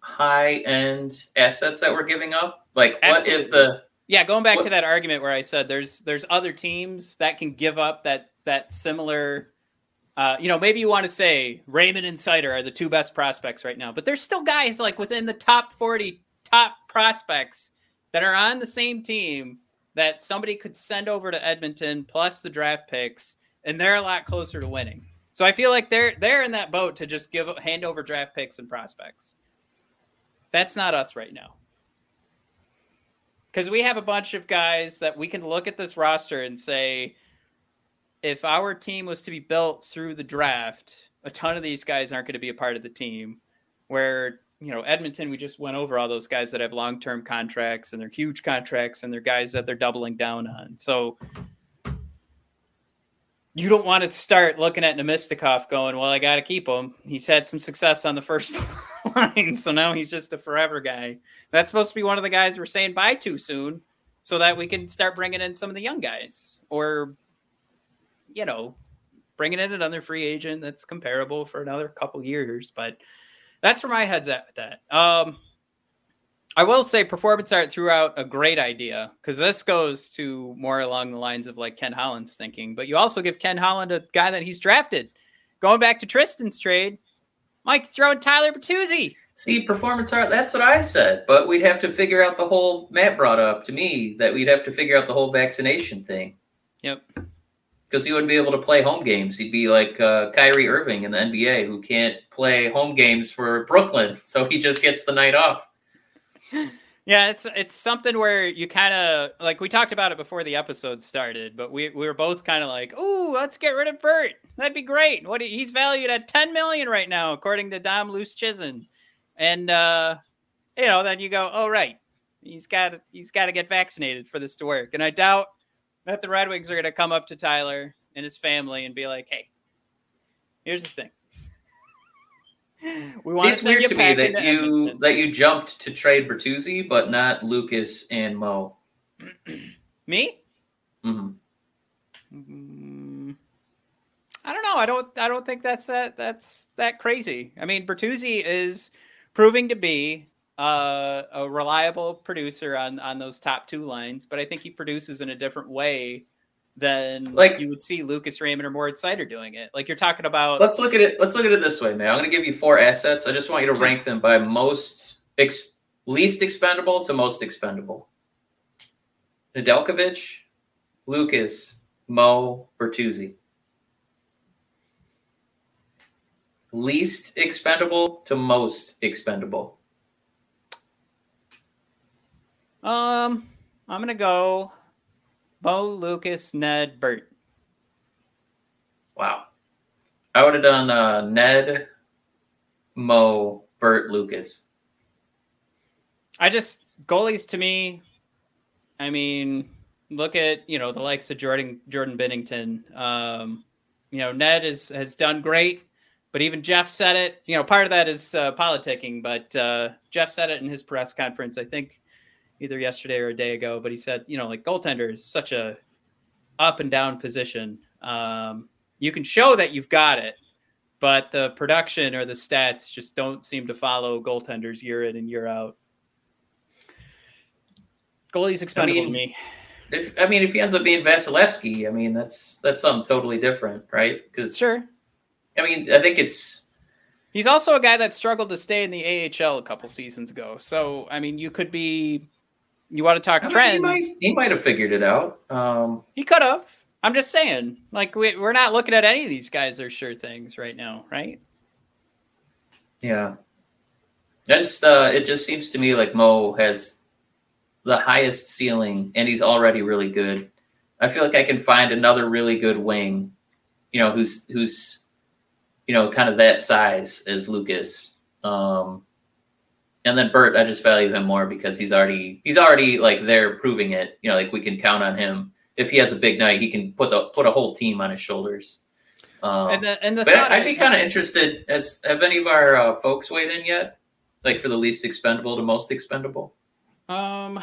high-end assets that we're giving up? Like,
Absolutely.
what if the...
Yeah, going back to that argument where I said there's other teams that can give up that similar... maybe you want to say Raymond and Sider are the two best prospects right now, but there's still guys like within the top 40 top prospects that are on the same team that somebody could send over to Edmonton plus the draft picks, and they're a lot closer to winning. So I feel like they're in that boat to just hand over draft picks and prospects. That's not us right now. Because we have a bunch of guys that we can look at this roster and say, if our team was to be built through the draft, a ton of these guys aren't going to be a part of the team. Where, Edmonton, we just went over all those guys that have long-term contracts and they're huge contracts and they're guys that they're doubling down on. So you don't want to start looking at Nemistikov going, well, I got to keep him. He's had some success on the first line, so now he's just a forever guy. That's supposed to be one of the guys we're saying bye to soon so that we can start bringing in some of the young guys or, bringing in another free agent that's comparable for another couple years. But that's where my head's at with that. I will say Performance Art threw out a great idea because this goes to more along the lines of like Ken Holland's thinking, but you also give Ken Holland a guy that he's drafted. Going back to Tristan's trade, Mike throwing Tyler Bertuzzi.
See, Performance Art, that's what I said, but we'd have to figure out the whole, Matt brought up to me that we'd have to figure out the whole vaccination thing.
Yep.
Because he wouldn't be able to play home games. He'd be like Kyrie Irving in the NBA who can't play home games for Brooklyn, so he just gets the night off.
Yeah, it's something where you kind of like we talked about it before the episode started, but we were both kind of like, "Ooh, let's get rid of Bert. That'd be great." He's valued at $10 million right now, according to Dom Luszczyszyn. And then you go, "Oh, right, he's got to get vaccinated for this to work." And I doubt that the Red Wings are going to come up to Tyler and his family and be like, "Hey, here's the thing. We want
it's weird to me that you jumped to trade Bertuzzi, but not Lucas and Mo."
Me?
Mm-hmm.
I don't know. I don't think that's that crazy. I mean, Bertuzzi is proving to be a reliable producer on those top two lines, but I think he produces in a different way than you would see Lucas Raymond or Moritz Seider doing it. Like you're talking about.
Let's look at it this way, man. I'm going to give you 4 assets. I just want you to rank them by least expendable to most expendable. Nedeljkovic, Lucas, Mo, Bertuzzi. Least expendable to most expendable.
I'm going to go Mo, Lucas, Ned, Bert.
Wow. I would have done Ned, Mo, Bert, Lucas.
Goalies to me, I mean, look at, the likes of Jordan Binnington. Ned has done great, but even Jeff said it. Part of that is politicking, but Jeff said it in his press conference, I think, either yesterday or a day ago, but he said, like goaltender is such a up and down position. You can show that you've got it, but the production or the stats just don't seem to follow goaltenders year in and year out. Goalie's expendable to me.
If he ends up being Vasilevsky, that's something totally different, right? Because
sure.
I think
he's also a guy that struggled to stay in the AHL a couple seasons ago. So, you want to talk trends.
He might have figured it out.
He could have. I'm just saying, we're not looking at any of these guys are sure things right now, right?
Yeah. It just seems to me like Mo has the highest ceiling and he's already really good. I feel like I can find another really good wing, who's kind of that size as Lucas. And then Bert, I just value him more because he's already like there proving it. We can count on him. If he has a big night, he can put a whole team on his shoulders. But I'd be kind of interested. Have any of our folks weighed in yet? Like for the least expendable to most expendable?
All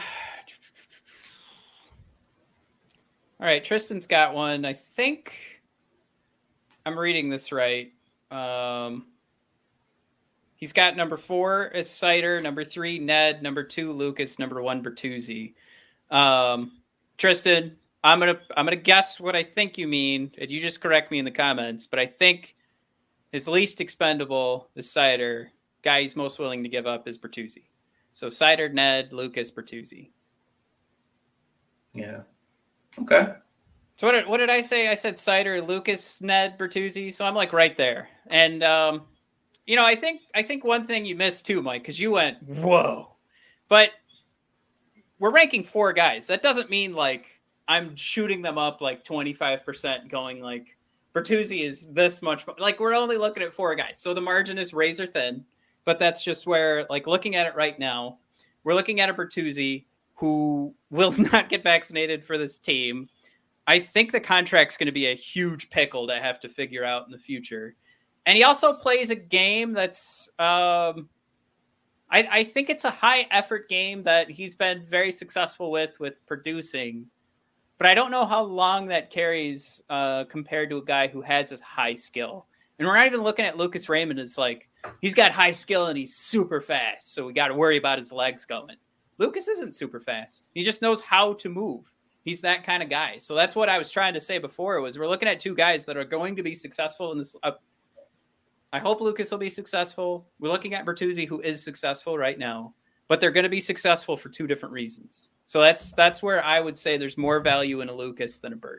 right, Tristan's got one. I think I'm reading this right. He's got number 4 is Seider, number 3 Ned, number 2 Lucas, number 1 Bertuzzi. Tristan, I'm gonna guess what I think you mean, and you just correct me in the comments. But I think his least expendable is Seider. Guy he's most willing to give up is Bertuzzi. So Seider, Ned, Lucas, Bertuzzi.
Yeah. Okay.
So what did I say? I said Seider, Lucas, Ned, Bertuzzi. So I'm like right there. And I think one thing you missed too, Mike, because you went whoa, but we're ranking 4 guys. That doesn't mean like I'm shooting them up like 25%, going like Bertuzzi is this much. Like we're only looking at 4 guys, so the margin is razor thin. But that's just where, like, looking at it right now, we're looking at a Bertuzzi who will not get vaccinated for this team. I think the contract's going to be a huge pickle to have to figure out in the future. And he also plays a game that's, I think it's a high effort game that he's been very successful with producing. But I don't know how long that carries compared to a guy who has a high skill. And we're not even looking at Lucas Raymond as like, he's got high skill and he's super fast, so we got to worry about his legs going. Lucas isn't super fast. He just knows how to move. He's that kind of guy. So that's what I was trying to say before, was we're looking at 2 guys that are going to be successful in this. I hope Lucas will be successful. We're looking at Bertuzzi, who is successful right now, but they're going to be successful for 2 different reasons. So that's where I would say there's more value in a Lucas than a Bert.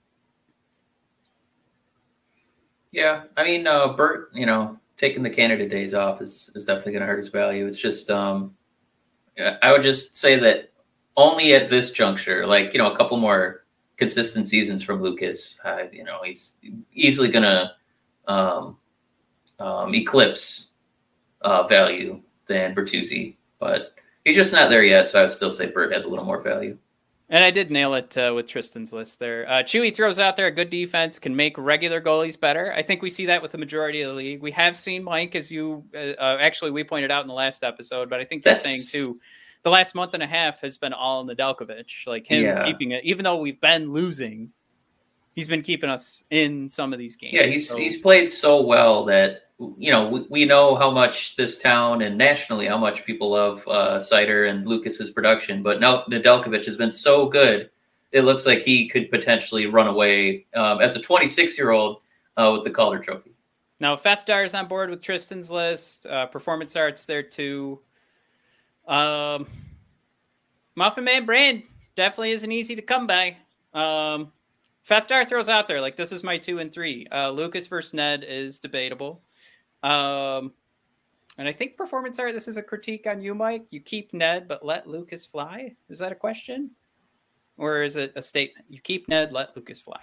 Yeah, I mean, Bert, taking the Canada days off is definitely going to hurt his value. It's just, I would just say that only at this juncture, like, a couple more consistent seasons from Lucas, he's easily going to eclipse value than Bertuzzi, but he's just not there yet. So I would still say Bert has a little more value.
And I did nail it with Tristan's list there. Chewy throws out there a good defense can make regular goalies better. I think we see that with the majority of the league. We have seen, Mike, as you actually we pointed out in the last episode, but I think you're saying too, the last month and a half has been all Nedeljkovic. Like him keeping it, even though we've been losing, he's been keeping us in some of these games.
Yeah, he's played so well that, we know how much this town and nationally how much people love Seider and Lucas's production. But now Nedeljkovic has been so good, it looks like he could potentially run away as a 26-year-old with the Calder Trophy.
Now, Fethdar is on board with Tristan's list. Performance Arts there too. Muffin Man Brand definitely isn't easy to come by. Fethdar throws out there, like, this is my 2 and 3. Lucas versus Ned is debatable. And I think Performance Art, this is a critique on you, Mike. You keep Ned, but let Lucas fly. Is that a question? Or is it a statement? You keep Ned, let Lucas fly.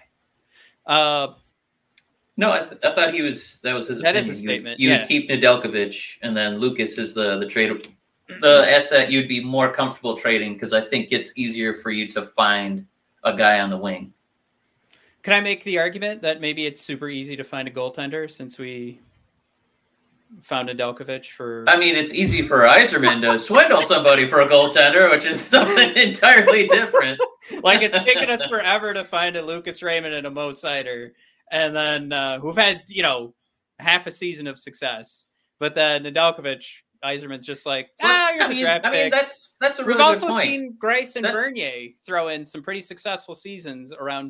No, I thought that was his opinion.
That is a statement.
You would keep Nedeljkovic, and then Lucas is the trade, the asset you'd be more comfortable trading, because I think it's easier for you to find a guy on the wing.
Can I make the argument that maybe it's super easy to find a goaltender since we found Nedeljkovic for...
I mean, it's easy for Yzerman to swindle somebody for a goaltender, which is something entirely different.
Like, it's taken us forever to find a Lucas Raymond and a Mo Seider, and then who've had, half a season of success. But then Nedeljkovic, Yzerman's just like, here's a draft pick.
I mean, that's a really good point.
We've also seen Grice and Bernier throw in some pretty successful seasons around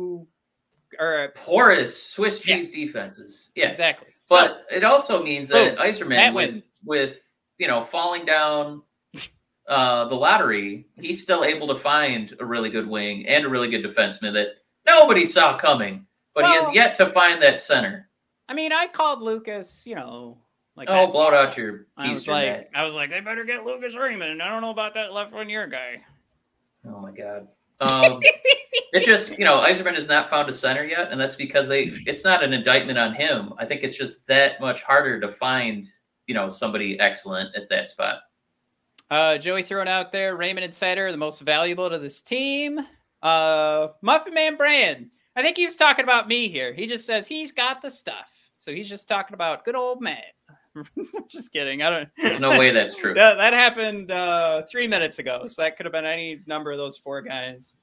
porous Swiss cheese defenses. Yeah,
exactly.
But it also means that Yzerman, with falling down the lottery, he's still able to find a really good wing and a really good defenseman that nobody saw coming. But he has yet to find that center.
I mean, I called Lucas, like,
blow out your keys.
I was like, they better get Lucas Raymond. I don't know about that left wing year guy.
Oh my God. It's just, Yzerman has not found a center yet, and that's because it's not an indictment on him. I think it's just that much harder to find, somebody excellent at that spot.
Joey throwing out there, Raymond and Seider are the most valuable to this team. Muffin Man Brand, I think he was talking about me here. He just says he's got the stuff. So he's just talking about good old Matt. Just kidding.
There's no way that's true.
That happened 3 minutes ago. So that could have been any number of those 4 guys.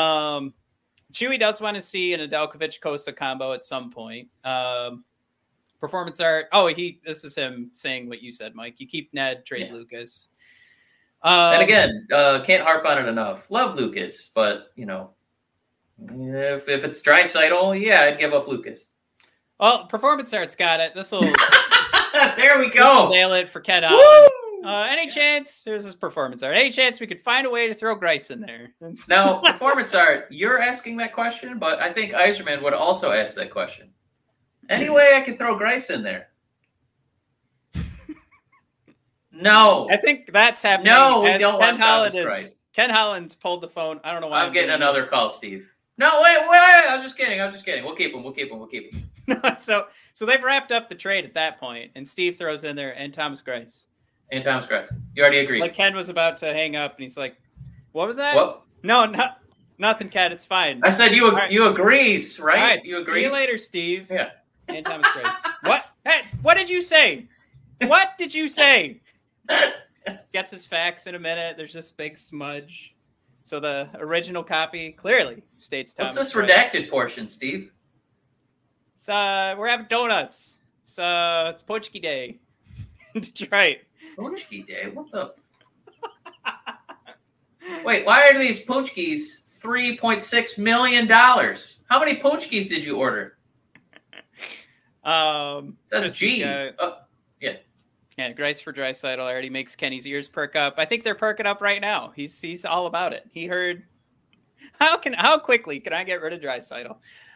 Chewy does want to see an Nedeljkovic Costa combo at some point. Performance art. Oh, this is him saying what you said, Mike. You keep Ned, trade Lucas.
And again, can't harp on it enough. Love Lucas, but if it's Draisaitl, yeah, I'd give up Lucas.
Well, performance art's got it. This will
there we go.
Nail it for Ken Holland. Any chance? Here's his performance art. Any chance we could find a way to throw Grice in there?
Now, performance art, you're asking that question, but I think Yzerman would also ask that question. Any way I could throw Grice in there? No.
I think that's happening.
No, we don't want Thomas Greiss.
Ken Holland's pulled the phone. I don't know why.
I'm getting another call, Steve. No, wait. I was just kidding. We'll keep him.
So they've wrapped up the trade at that point, and Steve throws in there and Thomas Greiss.
And Thomas Greiss. You already agreed.
Like Ken was about to hang up, and he's like, "What was that?"
What?
No, nothing, Ken. It's fine.
I said you agrees, right?
All right.
You
See
agree.
you later, Steve.
Yeah.
And Thomas Greiss. What? Hey, what did you say? What did you say? Gets his facts in a minute. There's this big smudge. So the original copy clearly states Thomas.
What's this
Greiss.
redacted portion, Steve?
It's we're having donuts. It's Pochki Day in Detroit.
Pochki Day? What the? Wait, why are these Pochkis $3.6 million? How many Pochkis did you order? That's G.
Yeah, Grice for Draisaitl already makes Kenny's ears perk up. I think they're perking up right now. He's all about it. He heard how quickly can I get rid of Draisaitl?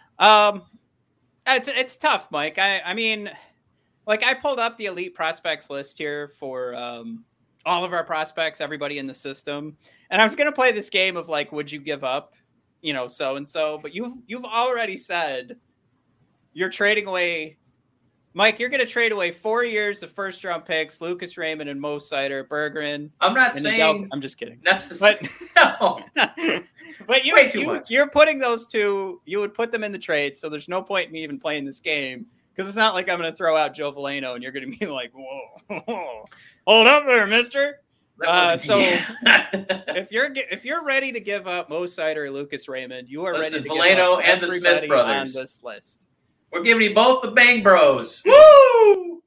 It's tough, Mike. I mean, like I pulled up the elite prospects list here for all of our prospects, everybody in the system, and I was gonna play this game of like, would you give up, so and so? But you've already said you're trading away. Mike, you're going to trade away 4 years of first-round picks, Lucas Raymond and Mo Seider, Bergeron.
I'm not saying.
I'm just kidding.
No.
But you're putting those two. You would put them in the trade, so there's no point in me even playing this game because it's not like I'm going to throw out Joe Veleno and you're going to be like, "Whoa, hold up there, Mister." If you're ready to give up Mo Seider or Lucas Raymond, you are ready to
Veleno
give up
and the Smith brothers
on this list.
We're giving you both the Bang Bros. Woo!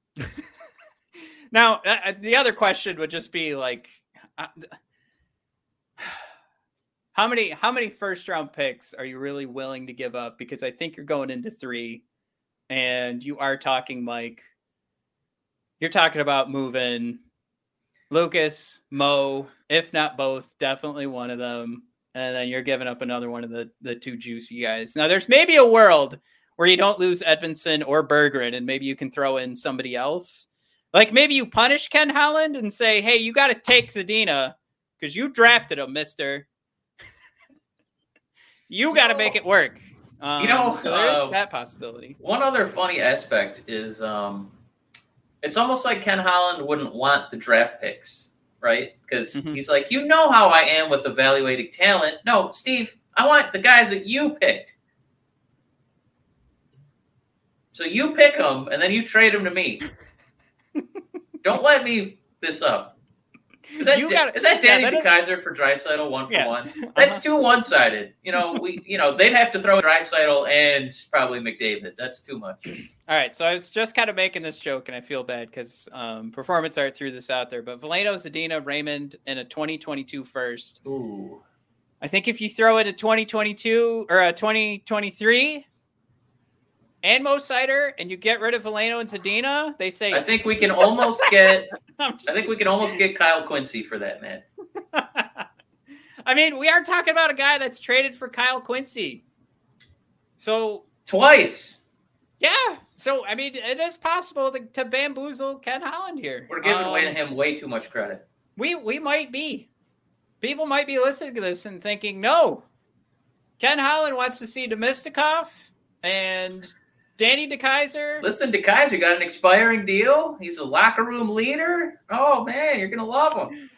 Now, the other question would just be like, how many first round picks are you really willing to give up? Because I think you're going into 3, and you are talking, Mike. You're talking about moving Lucas, Mo, if not both, definitely one of them, and then you're giving up another one of the two juicy guys. Now, there's maybe a world where you don't lose Edvinsson or Bergeron, and maybe you can throw in somebody else. Like maybe you punish Ken Holland and say, hey, you got to take Zadina because you drafted him, mister. You got to make it work. So there's that possibility.
One other funny aspect is it's almost like Ken Holland wouldn't want the draft picks, right? Because he's like, how I am with evaluating talent. No, Steve, I want the guys that you picked. So you pick them, and then you trade them to me. Don't let me this up. Is that Danny DeKeyser for Draisaitl 1-for-1? That's too one-sided. They'd have to throw Draisaitl and probably McDavid. That's too much.
All right, so I was just kind of making this joke, and I feel bad because Performance Art threw this out there. But Veleno, Zadina, Raymond, and a 2022 first.
Ooh.
I think if you throw in a 2022 or a 2023 and Mo Seider, and you get rid of Veleno and Zadina, they say.
I think we can almost get. Kyle Quincy for that, man.
I mean, we are talking about a guy that's traded for Kyle Quincy. So
twice.
Yeah. So I mean, it is possible to bamboozle Ken Holland here.
We're giving him way too much credit.
We might be. People might be listening to this and thinking, no, Ken Holland wants to see Demistikoff and Danny DeKeyser.
Listen, DeKeyser got an expiring deal. He's a locker room leader. Oh, man, you're going to love him.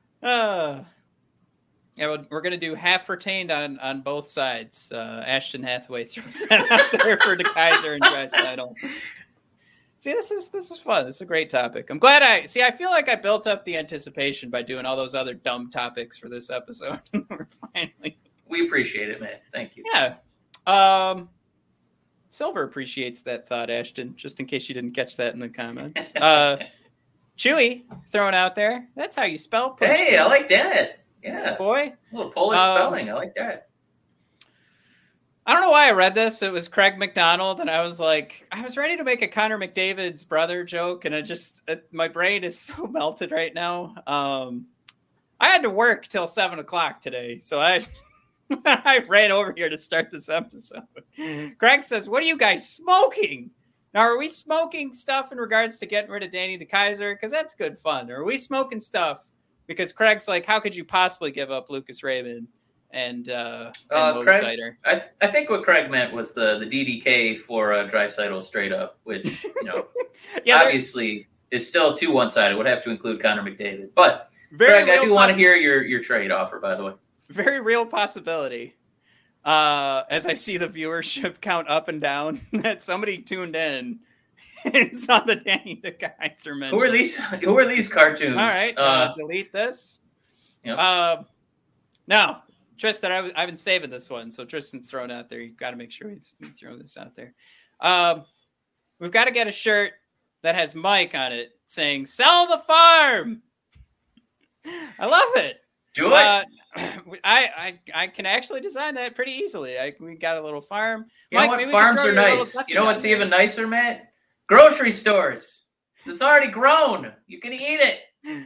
We're going to do half retained on both sides. Ashton Hathaway throws that out there for DeKeyser and Draisaitl. See, this is fun. This is a great topic. I'm glad I feel like I built up the anticipation by doing all those other dumb topics for this episode. We're finally.
We appreciate it, man. Thank you.
Yeah. Silver appreciates that thought, Ashton, just in case you didn't catch that in the comments. Chewy throwing out there. That's how you spell punch.
Hey, I like that. Yeah.
Boy.
A little Polish spelling. I like that.
I don't know why I read this. It was Craig McDonald, and I was ready to make a Connor McDavid's brother joke, and my brain is so melted right now. I had to work till 7:00 today, so I ran over here to start this episode. Craig says, "What are you guys smoking? Now, are we smoking stuff in regards to getting rid of Danny DeKeyser? Because that's good fun. Or are we smoking stuff because Craig's like, how could you possibly give up Lucas Raymond and
Craig, I think what Craig meant was the DDK for Draisaitl straight up, which, obviously is still too one-sided. Would have to include Connor McDavid. But, Craig, I do want to hear your trade offer, by the way.
Very real possibility. As I see the viewership count up and down, that somebody tuned in and saw the Danny DeKeyser mention.
Who are these cartoons?
All right, delete this.
Yep.
Now, Tristan, I've been saving this one, so Tristan's thrown out there. You've got to make sure we throw this out there. We've got to get a shirt that has Mike on it saying "Sell the farm." I love it.
Do it.
I can actually design that pretty easily. We got a little farm.
You know what? Farms are nice. You know what's even nicer, Matt? Grocery stores. It's already grown. You can eat it.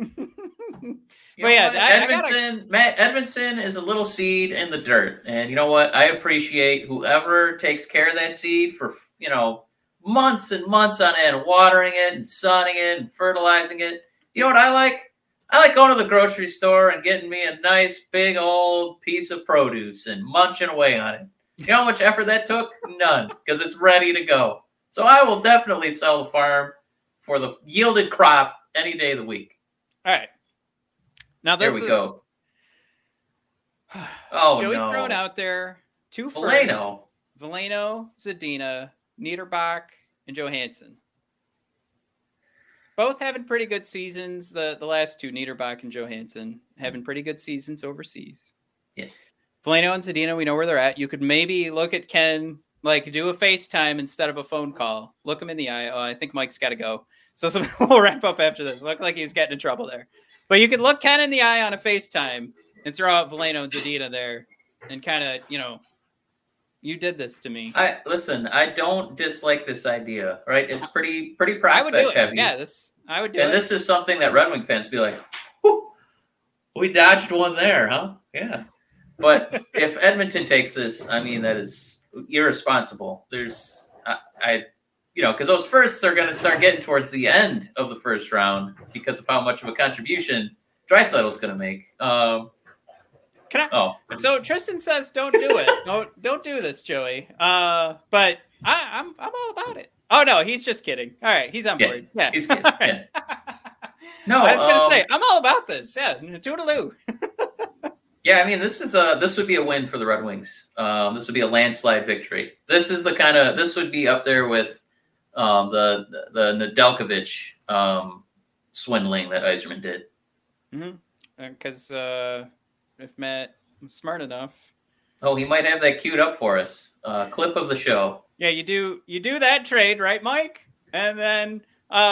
Matt Edmondson is a little seed in the dirt. And you know what? I appreciate whoever takes care of that seed for, months and months on end, watering it and sunning it and fertilizing it. You know what I like? I like going to the grocery store and getting me a nice big old piece of produce and munching away on it. You know how much effort that took? None, because it's ready to go. So I will definitely sell the farm for the yielded crop any day of the week.
All right. Now
there we go. Oh,
Joey's
no.
thrown out there two firsts. Veleno, Zadina, Niederbach, and Johansson. Both having pretty good seasons. The last two, Niederbach and Johansson, having pretty good seasons overseas.
Yeah.
Veleno and Zadina, we know where they're at. You could maybe look at Ken, do a FaceTime instead of a phone call. Look him in the eye. Oh, I think Mike's got to go. So we'll wrap up after this. Looked like he was getting in trouble there. But you could look Ken in the eye on a FaceTime and throw out Veleno and Zadina there and kind of, you did this to me.
I don't dislike this idea, right? It's pretty prospect heavy.
Yeah, I would do it.
And this is something that Red Wing fans be like, we dodged one there, huh? Yeah. But if Edmonton takes this, that is irresponsible. There's, because those firsts are going to start getting towards the end of the first round because of how much of a contribution Draisaitl's going to make.
So Tristan says, "Don't do it. Don't do this, Joey." But I'm all about it. Oh no, he's just kidding. All right, he's on board. Yeah,
he's kidding.
Right.
Yeah. No,
I was gonna say I'm all about this. Yeah, toodaloo.
Yeah, this would be a win for the Red Wings. This would be a landslide victory. This would be up there with the Nedeljkovic swindling that Yzerman did.
Because if Matt was smart enough.
Oh, he might have that queued up for us. Clip of the show.
Yeah, you do that trade, right, Mike? And then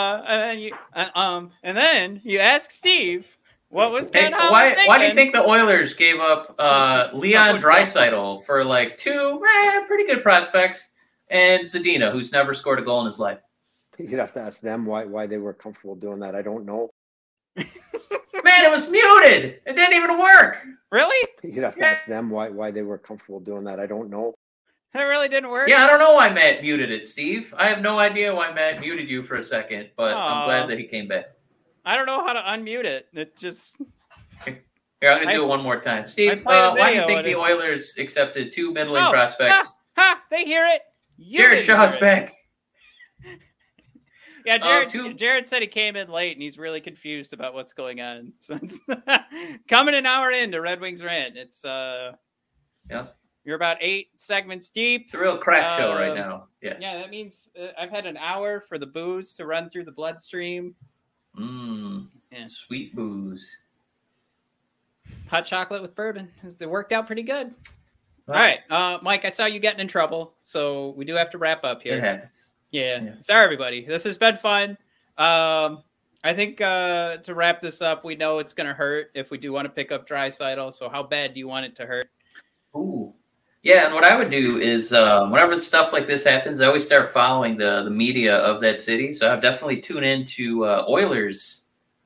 you ask Steve what was going on.
Why do you think the Oilers gave up Leon Draisaitl for two pretty good prospects and Zadina, who's never scored a goal in his life?
You'd have to ask them why they were comfortable doing that. I don't know.
Man, it was muted. It didn't even work.
Really?
You'd have to ask them why they were comfortable doing that. I don't know.
That really didn't work?
Yeah, I don't know why Matt muted it, Steve. I have no idea why Matt muted you for a second, but I'm glad that he came back.
I don't know how to unmute it. It just...
Here, I'm going to do it one more time. Steve, why do you think the Oilers accepted two middling prospects?
They hear it.
Jared Shaw's back.
Yeah, Jared said he came in late and he's really confused about what's going on. So it's coming an hour into Red Wings Rant. It's you're about 8 segments deep.
It's a real crack show right now. Yeah.
Yeah, that means I've had an hour for the booze to run through the bloodstream.
Sweet booze.
Hot chocolate with bourbon. It worked out pretty good. All right, Mike, I saw you getting in trouble, so we do have to wrap up here.
It happens.
Yeah. Sorry, everybody. This has been fun. I think to wrap this up, we know it's going to hurt if we do want to pick up Draisaitl. So how bad do you want it to hurt?
Ooh. Yeah, and what I would do is whenever stuff like this happens, I always start following the media of that city. So I'll definitely tune into Oilers,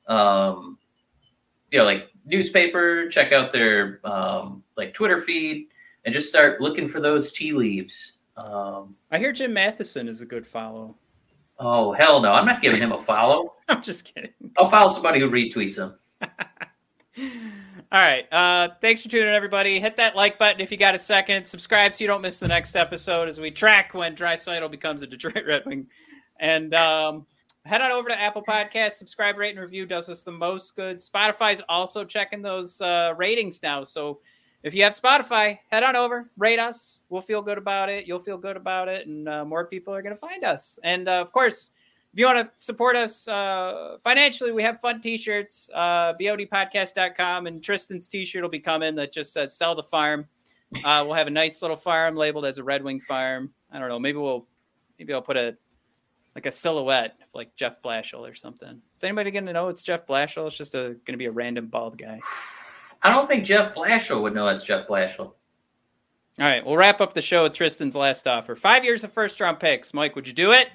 like newspaper, check out their like Twitter feed, and just start looking for those tea leaves.
I hear Jim Matheson is a good follow.
Oh, hell no. I'm not giving him a follow.
I'm just kidding.
I'll follow somebody who retweets him.
All right. Thanks for tuning in, everybody. Hit that like button if you got a second. Subscribe so you don't miss the next episode as we track when Draisaitl becomes a Detroit Red Wing. And head on over to Apple Podcasts. Subscribe, rate, and review does us the most good. Spotify's also checking those ratings now. So if you have Spotify, head on over, rate us. We'll feel good about it. You'll feel good about it. And more people are going to find us. And, of course, if you want to support us financially, we have fun T-shirts, bodpodcast.com. And Tristan's T-shirt will be coming that just says sell the farm. We'll have a nice little farm labeled as a Red Wing farm. I don't know. Maybe I'll put a silhouette of like Jeff Blashill or something. Is anybody going to know it's Jeff Blashill? It's just going to be a random bald guy.
I don't think Jeff Blashill would know it's Jeff Blashill.
All right, we'll wrap up the show with Tristan's last offer. 5 years of first-round picks. Mike, would you do it?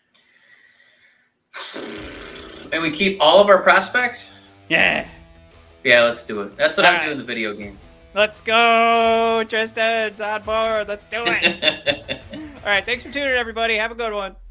And we keep all of our prospects?
Yeah.
Yeah, let's do it. That's what
All
I'm
right.
doing in the video game.
Let's go. Tristan's on board. Let's do it. All right, thanks for tuning in, everybody. Have a good one.